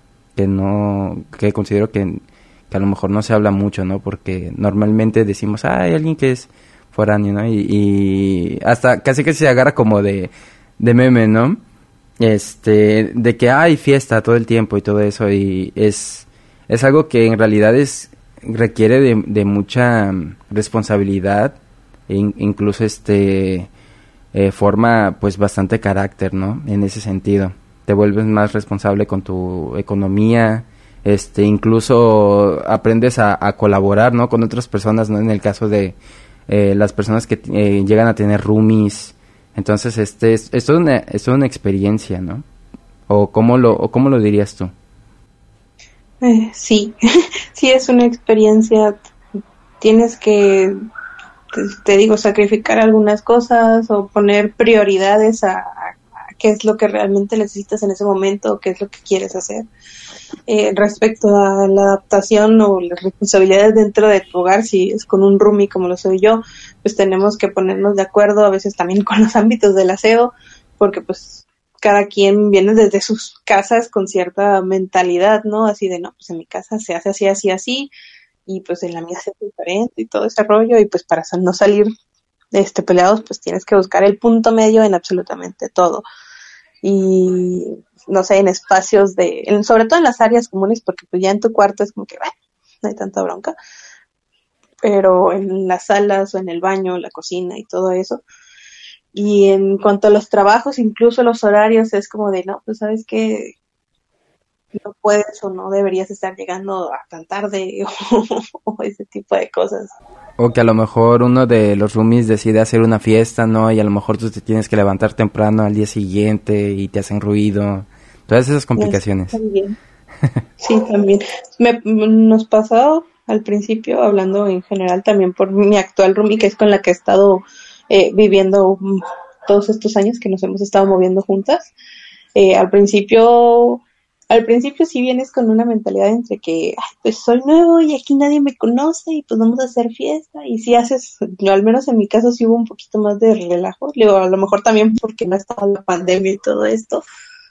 que considero que a lo mejor no se habla mucho, ¿no? Porque normalmente decimos, hay alguien que es foráneo, ¿no? Y hasta casi que se agarra como de meme, ¿no? De que hay fiesta todo el tiempo y todo eso, y es algo que en realidad requiere de mucha responsabilidad e incluso forma pues bastante carácter, ¿no? En ese sentido te vuelves más responsable con tu economía, incluso aprendes a colaborar, ¿no? Con otras personas, ¿no? En el caso de las personas que llegan a tener roomies. Entonces es toda una experiencia, ¿no? ¿O cómo lo dirías tú? Sí, sí es una experiencia. Tienes que, te digo, sacrificar algunas cosas o poner prioridades a qué es lo que realmente necesitas en ese momento, qué es lo que quieres hacer. Respecto a la adaptación o las responsabilidades dentro de tu hogar, si es con un roomie como lo soy yo, pues tenemos que ponernos de acuerdo, a veces también con los ámbitos del aseo, porque pues cada quien viene desde sus casas con cierta mentalidad, ¿no? Así de, no, pues en mi casa se hace así, así, así, y pues en la mía se hace diferente y todo ese rollo, y pues para no salir peleados, pues tienes que buscar el punto medio en absolutamente todo. Y no sé, en espacios sobre todo en las áreas comunes, porque pues ya en tu cuarto es como que, bueno, no hay tanta bronca, pero en las salas o en el baño, la cocina y todo eso. Y en cuanto a los trabajos, incluso los horarios, es como de, no, pues sabes que no puedes o no deberías estar llegando a tan tarde o ese tipo de cosas. O que a lo mejor uno de los roomies decide hacer una fiesta, ¿no? Y a lo mejor tú te tienes que levantar temprano al día siguiente y te hacen ruido. Todas esas complicaciones. Sí, también. Sí, también. Nos pasó al principio, hablando en general también por mi actual roomie, que es con la que he estado viviendo todos estos años que nos hemos estado moviendo juntas. Al principio sí vienes con una mentalidad entre que, pues soy nuevo y aquí nadie me conoce y pues vamos a hacer fiesta. Y si haces, yo al menos en mi caso sí hubo un poquito más de relajo. Digo, a lo mejor también porque no estaba la pandemia y todo esto.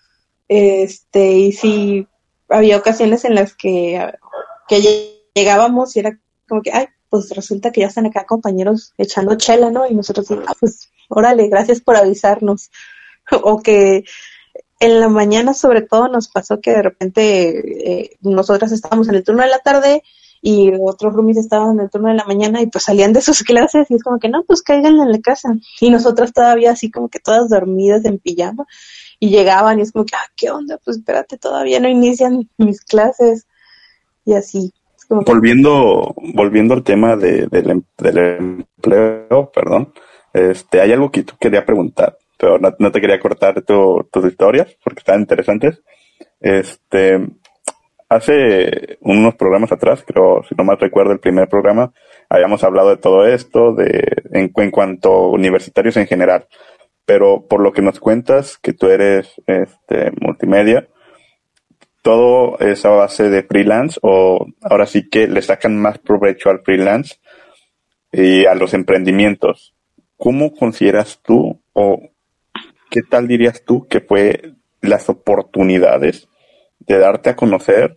Y sí, había ocasiones en las que llegábamos y era como que, pues resulta que ya están acá compañeros echando chela, ¿no? Y nosotros, pues, órale, gracias por avisarnos. O que en la mañana sobre todo nos pasó que de repente nosotras estábamos en el turno de la tarde y otros roomies estaban en el turno de la mañana y pues salían de sus clases y es como que no, pues caigan en la casa. Y nosotras todavía así como que todas dormidas en pijama y llegaban y es como que, ¿qué onda? Pues espérate, todavía no inician mis clases y así. Es como que... Volviendo al tema del empleo, perdón, hay algo que tú quería preguntar, pero no te quería cortar tus historias porque estaban interesantes. hace unos programas atrás, creo, si no mal recuerdo, el primer programa, habíamos hablado de todo esto, en cuanto a universitarios en general. Pero por lo que nos cuentas, que tú eres multimedia, todo es a base de freelance, o ahora sí que le sacan más provecho al freelance y a los emprendimientos. ¿Cómo consideras tú, o qué tal dirías tú que fue las oportunidades de darte a conocer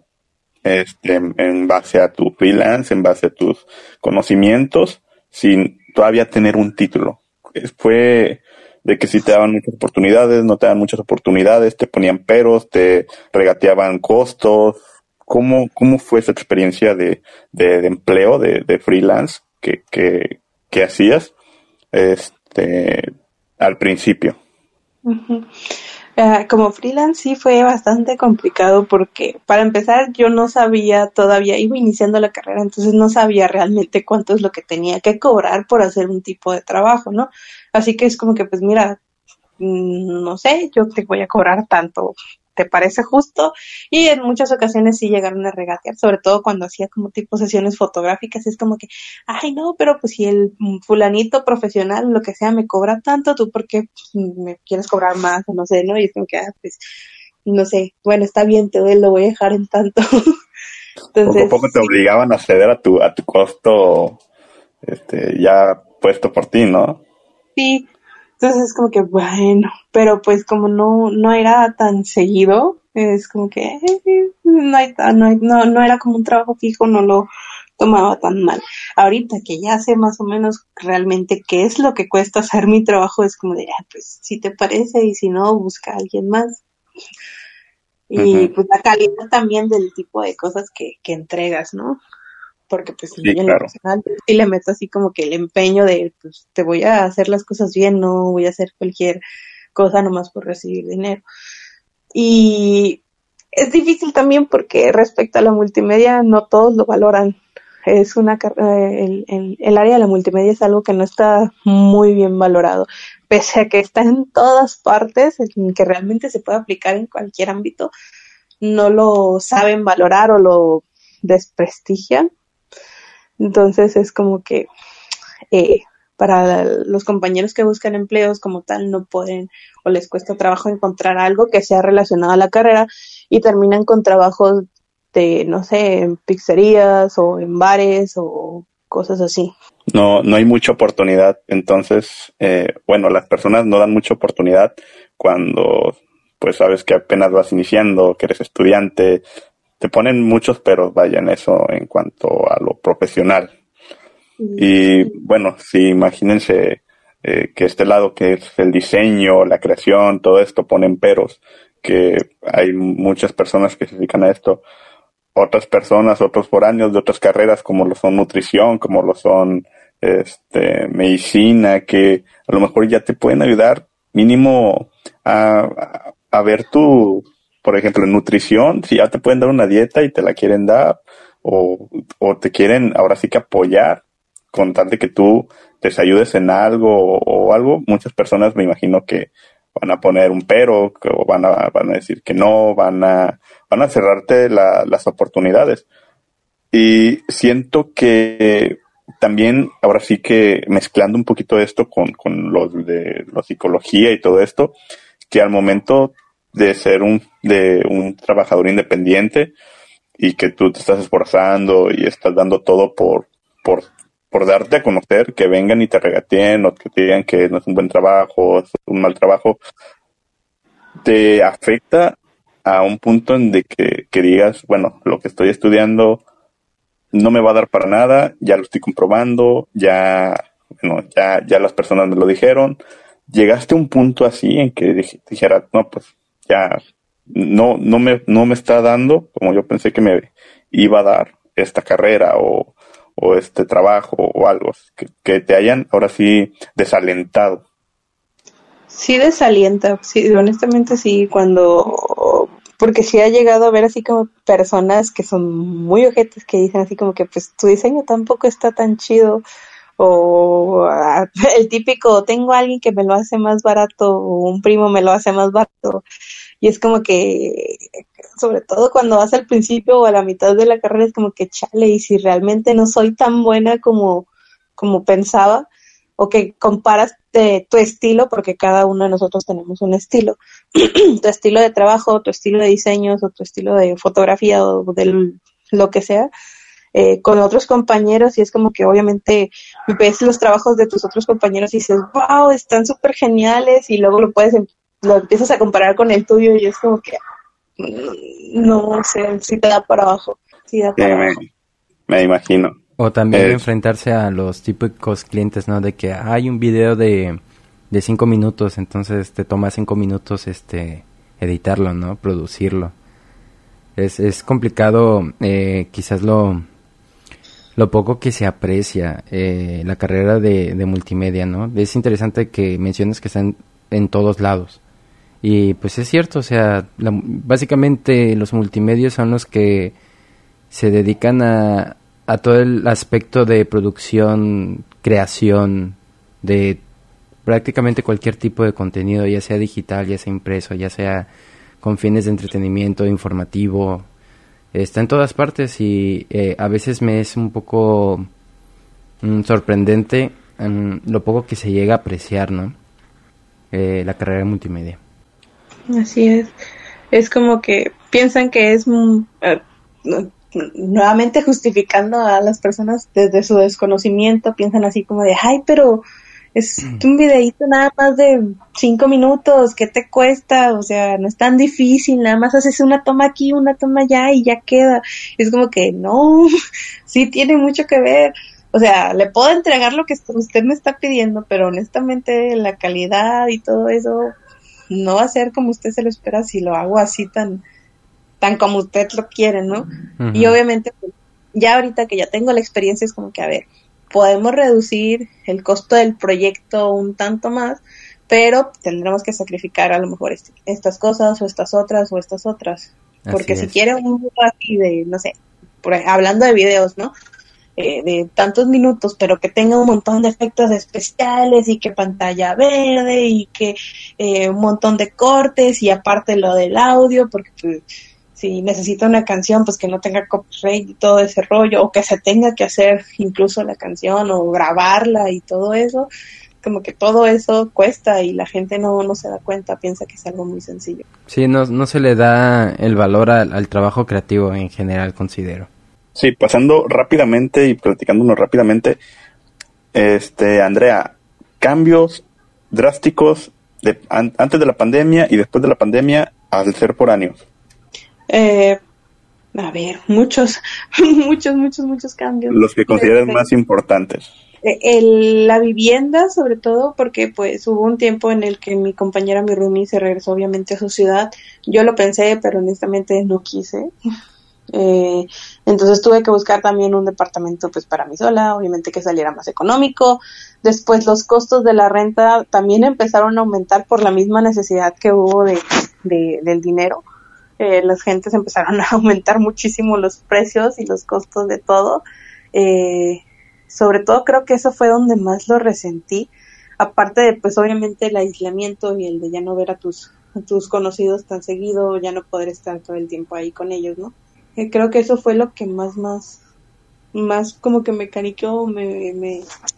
en base a tu freelance, en base a tus conocimientos, sin todavía tener un título? Fue de que si te daban muchas oportunidades, no te daban muchas oportunidades, te ponían peros, te regateaban costos. ¿Cómo fue esa experiencia de empleo, de freelance que hacías al principio? Uh-huh. Como freelance sí fue bastante complicado porque para empezar yo no sabía todavía, iba iniciando la carrera, entonces no sabía realmente cuánto es lo que tenía que cobrar por hacer un tipo de trabajo, ¿no? Así que es como que pues mira, no sé, yo te voy a cobrar tanto, ¿te parece justo? Y en muchas ocasiones sí llegaron a regatear, sobre todo cuando hacía como tipo sesiones fotográficas, es como que, ay no, pero pues si el fulanito profesional, lo que sea, me cobra tanto, ¿tú por qué me quieres cobrar más? O no sé, ¿no? Y es como que, pues, no sé, bueno, está bien, lo voy a dejar en tanto. Entonces, poco a poco te obligaban a ceder a tu costo, ya puesto por ti, ¿no? Sí. Entonces es como que bueno, pero pues como no era tan seguido, es como que no era como un trabajo fijo, no lo tomaba tan mal. Ahorita que ya sé más o menos realmente qué es lo que cuesta hacer mi trabajo, es como de, pues si te parece y si no, busca a alguien más. Y pues la calidad también del tipo de cosas que entregas, ¿no? Porque pues sí, en claro. lo personal sí le meto así como que el empeño de pues te voy a hacer las cosas bien, no voy a hacer cualquier cosa nomás por recibir dinero. Y es difícil también porque respecto a la multimedia no todos lo valoran. Es el área de la multimedia es algo que no está muy bien valorado, pese a que está en todas partes, en que realmente se puede aplicar en cualquier ámbito, no lo saben valorar o lo desprestigian. Entonces es como que para los compañeros que buscan empleos como tal no pueden o les cuesta trabajo encontrar algo que sea relacionado a la carrera y terminan con trabajos de, no sé, en pizzerías o en bares o cosas así. No hay mucha oportunidad. Entonces, las personas no dan mucha oportunidad cuando pues sabes que apenas vas iniciando, que eres estudiante. Te ponen muchos peros, vaya, en eso en cuanto a lo profesional. Y bueno, sí, imagínense que este lado que es el diseño, la creación, todo esto ponen peros, que hay muchas personas que se dedican a esto. Otras personas, otros foráneos de otras carreras como lo son nutrición, como lo son medicina, que a lo mejor ya te pueden ayudar mínimo a ver por ejemplo, en nutrición, si ya te pueden dar una dieta y te la quieren dar, o te quieren ahora sí que apoyar con tal de que tú les ayudes en algo o algo, muchas personas me imagino que van a poner un pero, o van a decir que no, van a cerrarte las oportunidades. Y siento que también, ahora sí que mezclando un poquito esto con los de la psicología y todo esto, que al momento de ser un trabajador independiente y que tú te estás esforzando y estás dando todo por darte a conocer, que vengan y te regateen o que te digan que no es un buen trabajo, es un mal trabajo, te afecta a un punto en de que digas, bueno, lo que estoy estudiando no me va a dar para nada, ya lo estoy comprobando, ya las personas me lo dijeron. Llegaste a un punto así en que dijera, no, pues ya no me está dando como yo pensé que me iba a dar esta carrera o este trabajo o algo, que te hayan ahora sí desalentado. Sí desalienta, sí, honestamente sí, porque sí ha llegado a ver así como personas que son muy ojetes que dicen así como que pues tu diseño tampoco está tan chido, o el típico, tengo a alguien que me lo hace más barato, o un primo me lo hace más barato, y es como que, sobre todo cuando vas al principio o a la mitad de la carrera, es como que chale, y si realmente no soy tan buena como pensaba, o que comparas tu estilo, porque cada uno de nosotros tenemos un estilo, tu estilo de trabajo, tu estilo de diseños, o tu estilo de fotografía, o de lo que sea, con otros compañeros, y es como que obviamente ves los trabajos de tus otros compañeros y dices, wow, están súper geniales, y luego lo empiezas a comparar con el tuyo, y es como que no sé, sí te da para abajo. Sí da para abajo. Me imagino. O también enfrentarse a los típicos clientes, ¿no? De que hay un video de 5 minutos, entonces te toma 5 minutos editarlo, ¿no? Producirlo. Es complicado, quizás lo poco que se aprecia la carrera de multimedia, ¿no? Es interesante que menciones que están en todos lados. Y pues es cierto, o sea, básicamente los multimedios son los que se dedican a todo el aspecto de producción, creación de prácticamente cualquier tipo de contenido, ya sea digital, ya sea impreso, ya sea con fines de entretenimiento, informativo. Está en todas partes y a veces me es un poco sorprendente lo poco que se llega a apreciar, ¿no? La carrera de multimedia. Así es. Es como que piensan que es nuevamente justificando a las personas desde su desconocimiento, piensan así como de, ay, pero es un videíto nada más de 5 minutos, ¿qué te cuesta? O sea, no es tan difícil, nada más haces una toma aquí, una toma allá y ya queda. Es como que no, sí tiene mucho que ver. O sea, le puedo entregar lo que usted me está pidiendo, pero honestamente la calidad y todo eso no va a ser como usted se lo espera si lo hago así tan como usted lo quiere, ¿no? Uh-huh. Y obviamente, pues, ya ahorita que ya tengo la experiencia, es como que, a ver, podemos reducir el costo del proyecto un tanto más, pero tendremos que sacrificar a lo mejor estas cosas, o estas otras, o estas otras. Porque si quiere un video así de, no sé, hablando de videos, ¿no? De tantos minutos, pero que tenga un montón de efectos especiales y que pantalla verde y que un montón de cortes y aparte lo del audio, porque pues, si necesita una canción, pues que no tenga copyright y todo ese rollo, o que se tenga que hacer incluso la canción o grabarla y todo eso, como que todo eso cuesta y la gente no se da cuenta, piensa que es algo muy sencillo. Sí, no se le da el valor al trabajo creativo en general, considero. Sí, pasando rápidamente y platicándonos rápidamente, Andrea, cambios drásticos antes de la pandemia y después de la pandemia al ser foráneos. A ver, muchos cambios. Los que consideren más importantes. La vivienda, sobre todo, porque pues hubo un tiempo en el que mi compañera, mi roomie, se regresó obviamente a su ciudad. Yo lo pensé, pero honestamente no quise. Entonces tuve que buscar también un departamento pues para mí sola, obviamente que saliera más económico. Después los costos de la renta también empezaron a aumentar por la misma necesidad que hubo del dinero. Las gentes empezaron a aumentar muchísimo los precios y los costos de todo. Sobre todo creo que eso fue donde más lo resentí, aparte de pues obviamente el aislamiento y el de ya no ver a tus conocidos tan seguido, ya no poder estar todo el tiempo ahí con ellos, ¿no? Creo que eso fue lo que más como que me caniqueó, me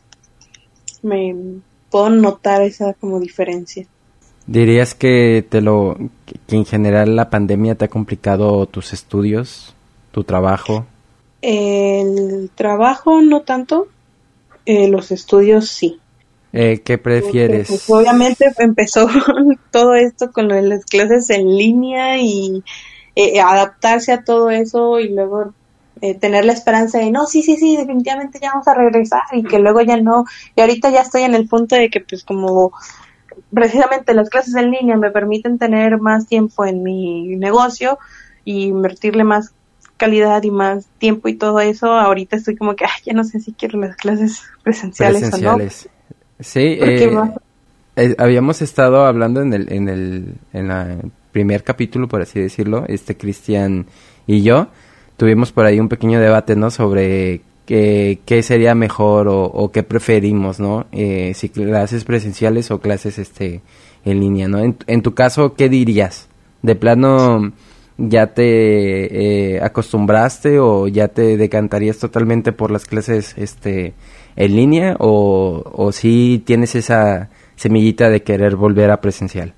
puedo notar esa como diferencia. ¿Dirías que que en general la pandemia te ha complicado tus estudios, tu trabajo? El trabajo no tanto, los estudios sí. ¿Qué prefieres? Pues, obviamente empezó todo esto con lo de las clases en línea y adaptarse a todo eso y luego tener la esperanza de no, sí, definitivamente ya vamos a regresar y que luego ya no. Y ahorita ya estoy en el punto de que pues como precisamente las clases en línea me permiten tener más tiempo en mi negocio y invertirle más calidad y más tiempo y todo eso, ahorita estoy como que ya no sé si quiero las clases presenciales. O no. Sí, habíamos estado hablando en el primer capítulo, por así decirlo, Cristian y yo tuvimos por ahí un pequeño debate, ¿no? Sobre qué sería mejor o qué preferimos, ¿no? Si clases presenciales o clases en línea, ¿no? En tu caso, ¿qué dirías? ¿De plano ya te acostumbraste o ya te decantarías totalmente por las clases en línea o sí tienes esa semillita de querer volver a presencial?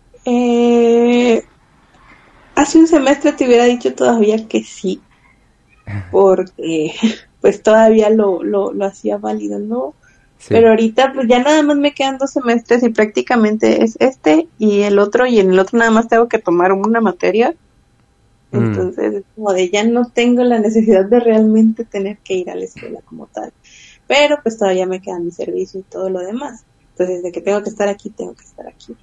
Hace un semestre te hubiera dicho todavía que sí, porque pues todavía lo hacía válido, ¿no? Sí. Pero ahorita pues ya nada más me quedan 2 semestres y prácticamente es y en el otro nada más tengo que tomar una materia. Entonces, como de ya no tengo la necesidad de realmente tener que ir a la escuela como tal. Pero pues todavía me queda mi servicio y todo lo demás. Entonces, de que tengo que estar aquí, tengo que estar aquí.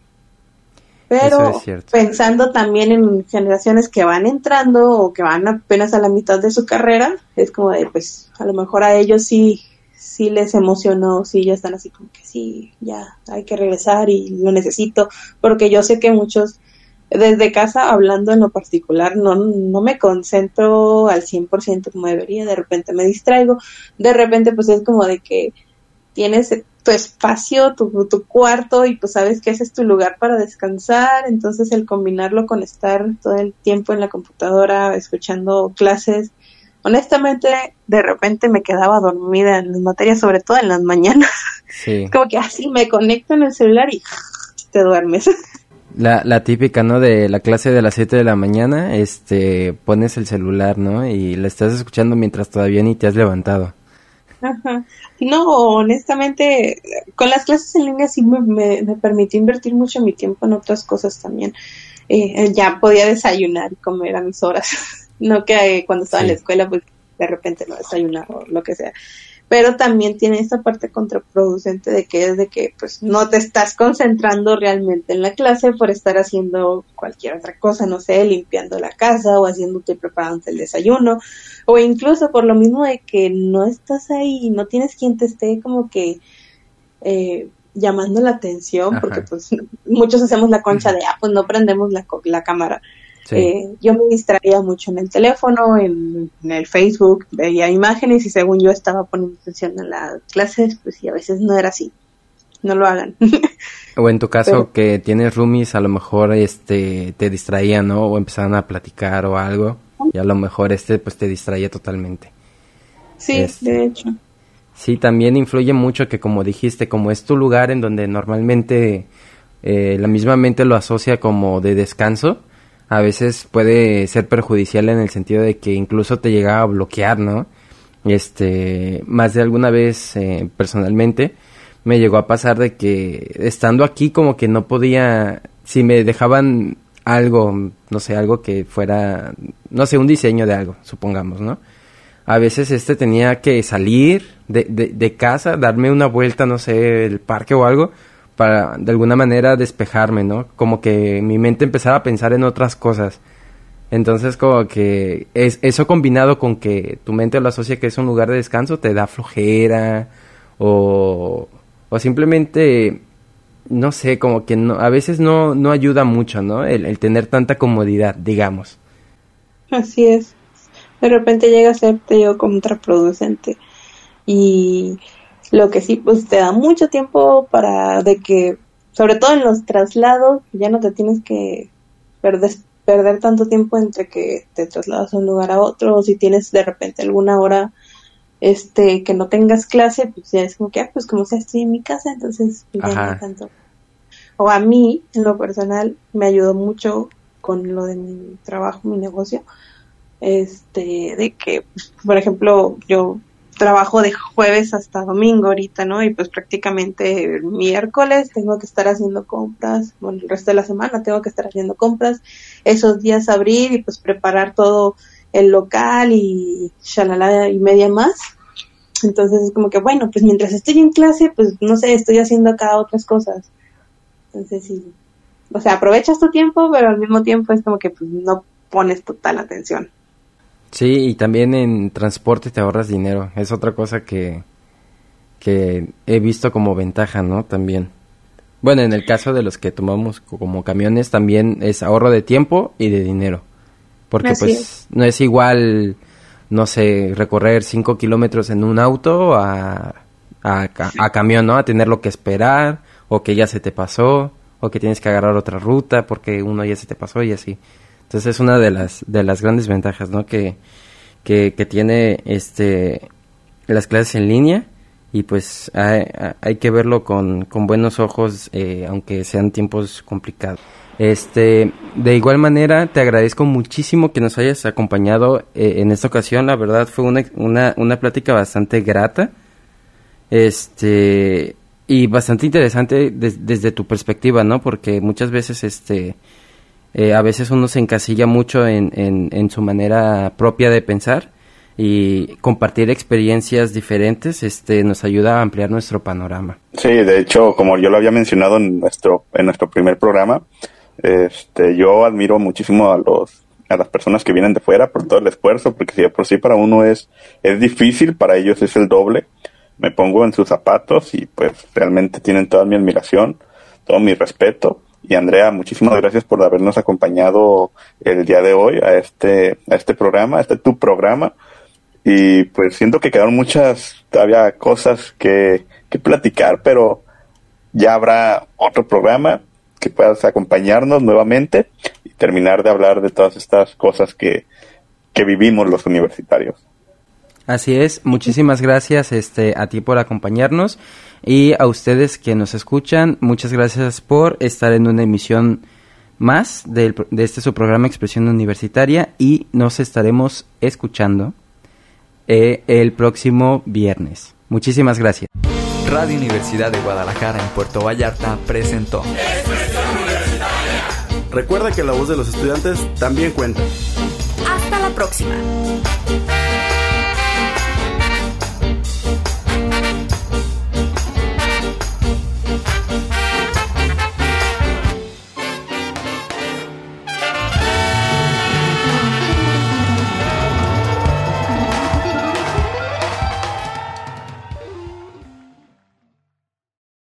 Pero pensando también en generaciones que van entrando o que van apenas a la mitad de su carrera, es como de pues a lo mejor a ellos sí les emocionó, sí ya están así como que sí, ya hay que regresar y lo necesito, porque yo sé que muchos desde casa, hablando en lo particular, no me concentro al 100% como debería, de repente me distraigo, de repente pues es como de que tienes tu espacio, tu cuarto y pues sabes que ese es tu lugar para descansar, entonces el combinarlo con estar todo el tiempo en la computadora escuchando clases, honestamente de repente me quedaba dormida en las materias, sobre todo en las mañanas. Sí. Como que así me conecto en el celular y te duermes. La típica, ¿no? De la clase de las 7 de la mañana, pones el celular, ¿no? Y la estás escuchando mientras todavía ni te has levantado. Ajá. No, honestamente, con las clases en línea sí me permitió invertir mucho mi tiempo en otras cosas también. Ya podía desayunar y comer a mis horas. No que cuando estaba en la escuela, pues de repente no desayunaba o lo que sea. Pero también tiene esta parte contraproducente de que pues no te estás concentrando realmente en la clase por estar haciendo cualquier otra cosa, no sé, limpiando la casa o preparándote el desayuno, o incluso por lo mismo de que no estás ahí, no tienes quien te esté como que llamando la atención. Ajá. Porque pues muchos hacemos la concha de pues no prendemos la cámara. Sí. Yo me distraía mucho en el teléfono, en el Facebook, veía imágenes y según yo estaba poniendo atención en las clases, pues y a veces no era así. No lo hagan. O en tu caso que tienes roomies, a lo mejor te distraían, ¿no? O empezaban a platicar o algo y a lo mejor pues te distraía totalmente. Sí, de hecho. Sí, también influye mucho que como dijiste, como es tu lugar en donde normalmente la misma mente lo asocia como de descanso, a veces puede ser perjudicial en el sentido de que incluso te llega a bloquear, ¿no? Más de alguna vez personalmente me llegó a pasar de que estando aquí como que no podía, si me dejaban algo, no sé, algo que fuera, no sé, un diseño de algo, supongamos, ¿no? A veces tenía que salir de casa, darme una vuelta, no sé, el parque o algo, para de alguna manera despejarme, ¿no? Como que mi mente empezaba a pensar en otras cosas. Entonces como que eso combinado con que tu mente lo asocia que es un lugar de descanso, te da flojera o simplemente, no sé, como que no, a veces no ayuda mucho, ¿no? El tener tanta comodidad, digamos. Así es. De repente llega a ser, te digo, contraproducente. Y lo que sí, pues te da mucho tiempo de que, sobre todo en los traslados, ya no te tienes que perder tanto tiempo entre que te trasladas de un lugar a otro, o si tienes de repente alguna hora que no tengas clase, pues ya es como que, pues como sea, estoy en mi casa, entonces pues ya no tanto. O a mí, en lo personal, me ayudó mucho con lo de mi trabajo, mi negocio, de que, por ejemplo, yo trabajo de jueves hasta domingo ahorita, ¿no? Y pues prácticamente el miércoles tengo que estar haciendo compras, bueno, el resto de la semana tengo que estar haciendo compras, esos días abrir y pues preparar todo el local y shalala y media más. Entonces es como que, bueno, pues mientras estoy en clase, pues no sé, estoy haciendo acá otras cosas. Entonces sí, o sea, aprovechas tu tiempo, pero al mismo tiempo es como que pues no pones total atención. Sí, y también en transporte te ahorras dinero. Es otra cosa que he visto como ventaja, ¿no? También. Bueno, en el caso de los que tomamos como camiones, también es ahorro de tiempo y de dinero. Porque así pues es. No es igual, no sé, recorrer 5 kilómetros en un auto a camión, ¿no? A tenerlo que esperar, o que ya se te pasó, o que tienes que agarrar otra ruta porque uno ya se te pasó y así. Entonces es una de las grandes ventajas, ¿no? Que tiene las clases en línea, y pues hay que verlo con buenos ojos, aunque sean tiempos complicados. De igual manera, te agradezco muchísimo que nos hayas acompañado en esta ocasión. La verdad fue una plática bastante grata, y bastante interesante desde tu perspectiva, ¿no? Porque muchas veces a veces uno se encasilla mucho en su manera propia de pensar, y compartir experiencias diferentes nos ayuda a ampliar nuestro panorama. Sí, de hecho, como yo lo había mencionado en nuestro primer programa, yo admiro muchísimo a las personas que vienen de fuera por todo el esfuerzo, porque si de por sí para uno es difícil, para ellos es el doble. Me pongo en sus zapatos y pues realmente tienen toda mi admiración, todo mi respeto. Y Andrea, muchísimas gracias por habernos acompañado el día de hoy a este programa, tu programa. Y pues siento que quedaron muchas todavía cosas que platicar, pero ya habrá otro programa que puedas acompañarnos nuevamente y terminar de hablar de todas estas cosas que vivimos los universitarios. Así es, muchísimas gracias a ti por acompañarnos, y a ustedes que nos escuchan, muchas gracias por estar en una emisión más de su programa Expresión Universitaria, y nos estaremos escuchando el próximo viernes. Muchísimas gracias. Radio Universidad de Guadalajara en Puerto Vallarta presentó Recuerda que la voz de los estudiantes también cuenta. Hasta la próxima.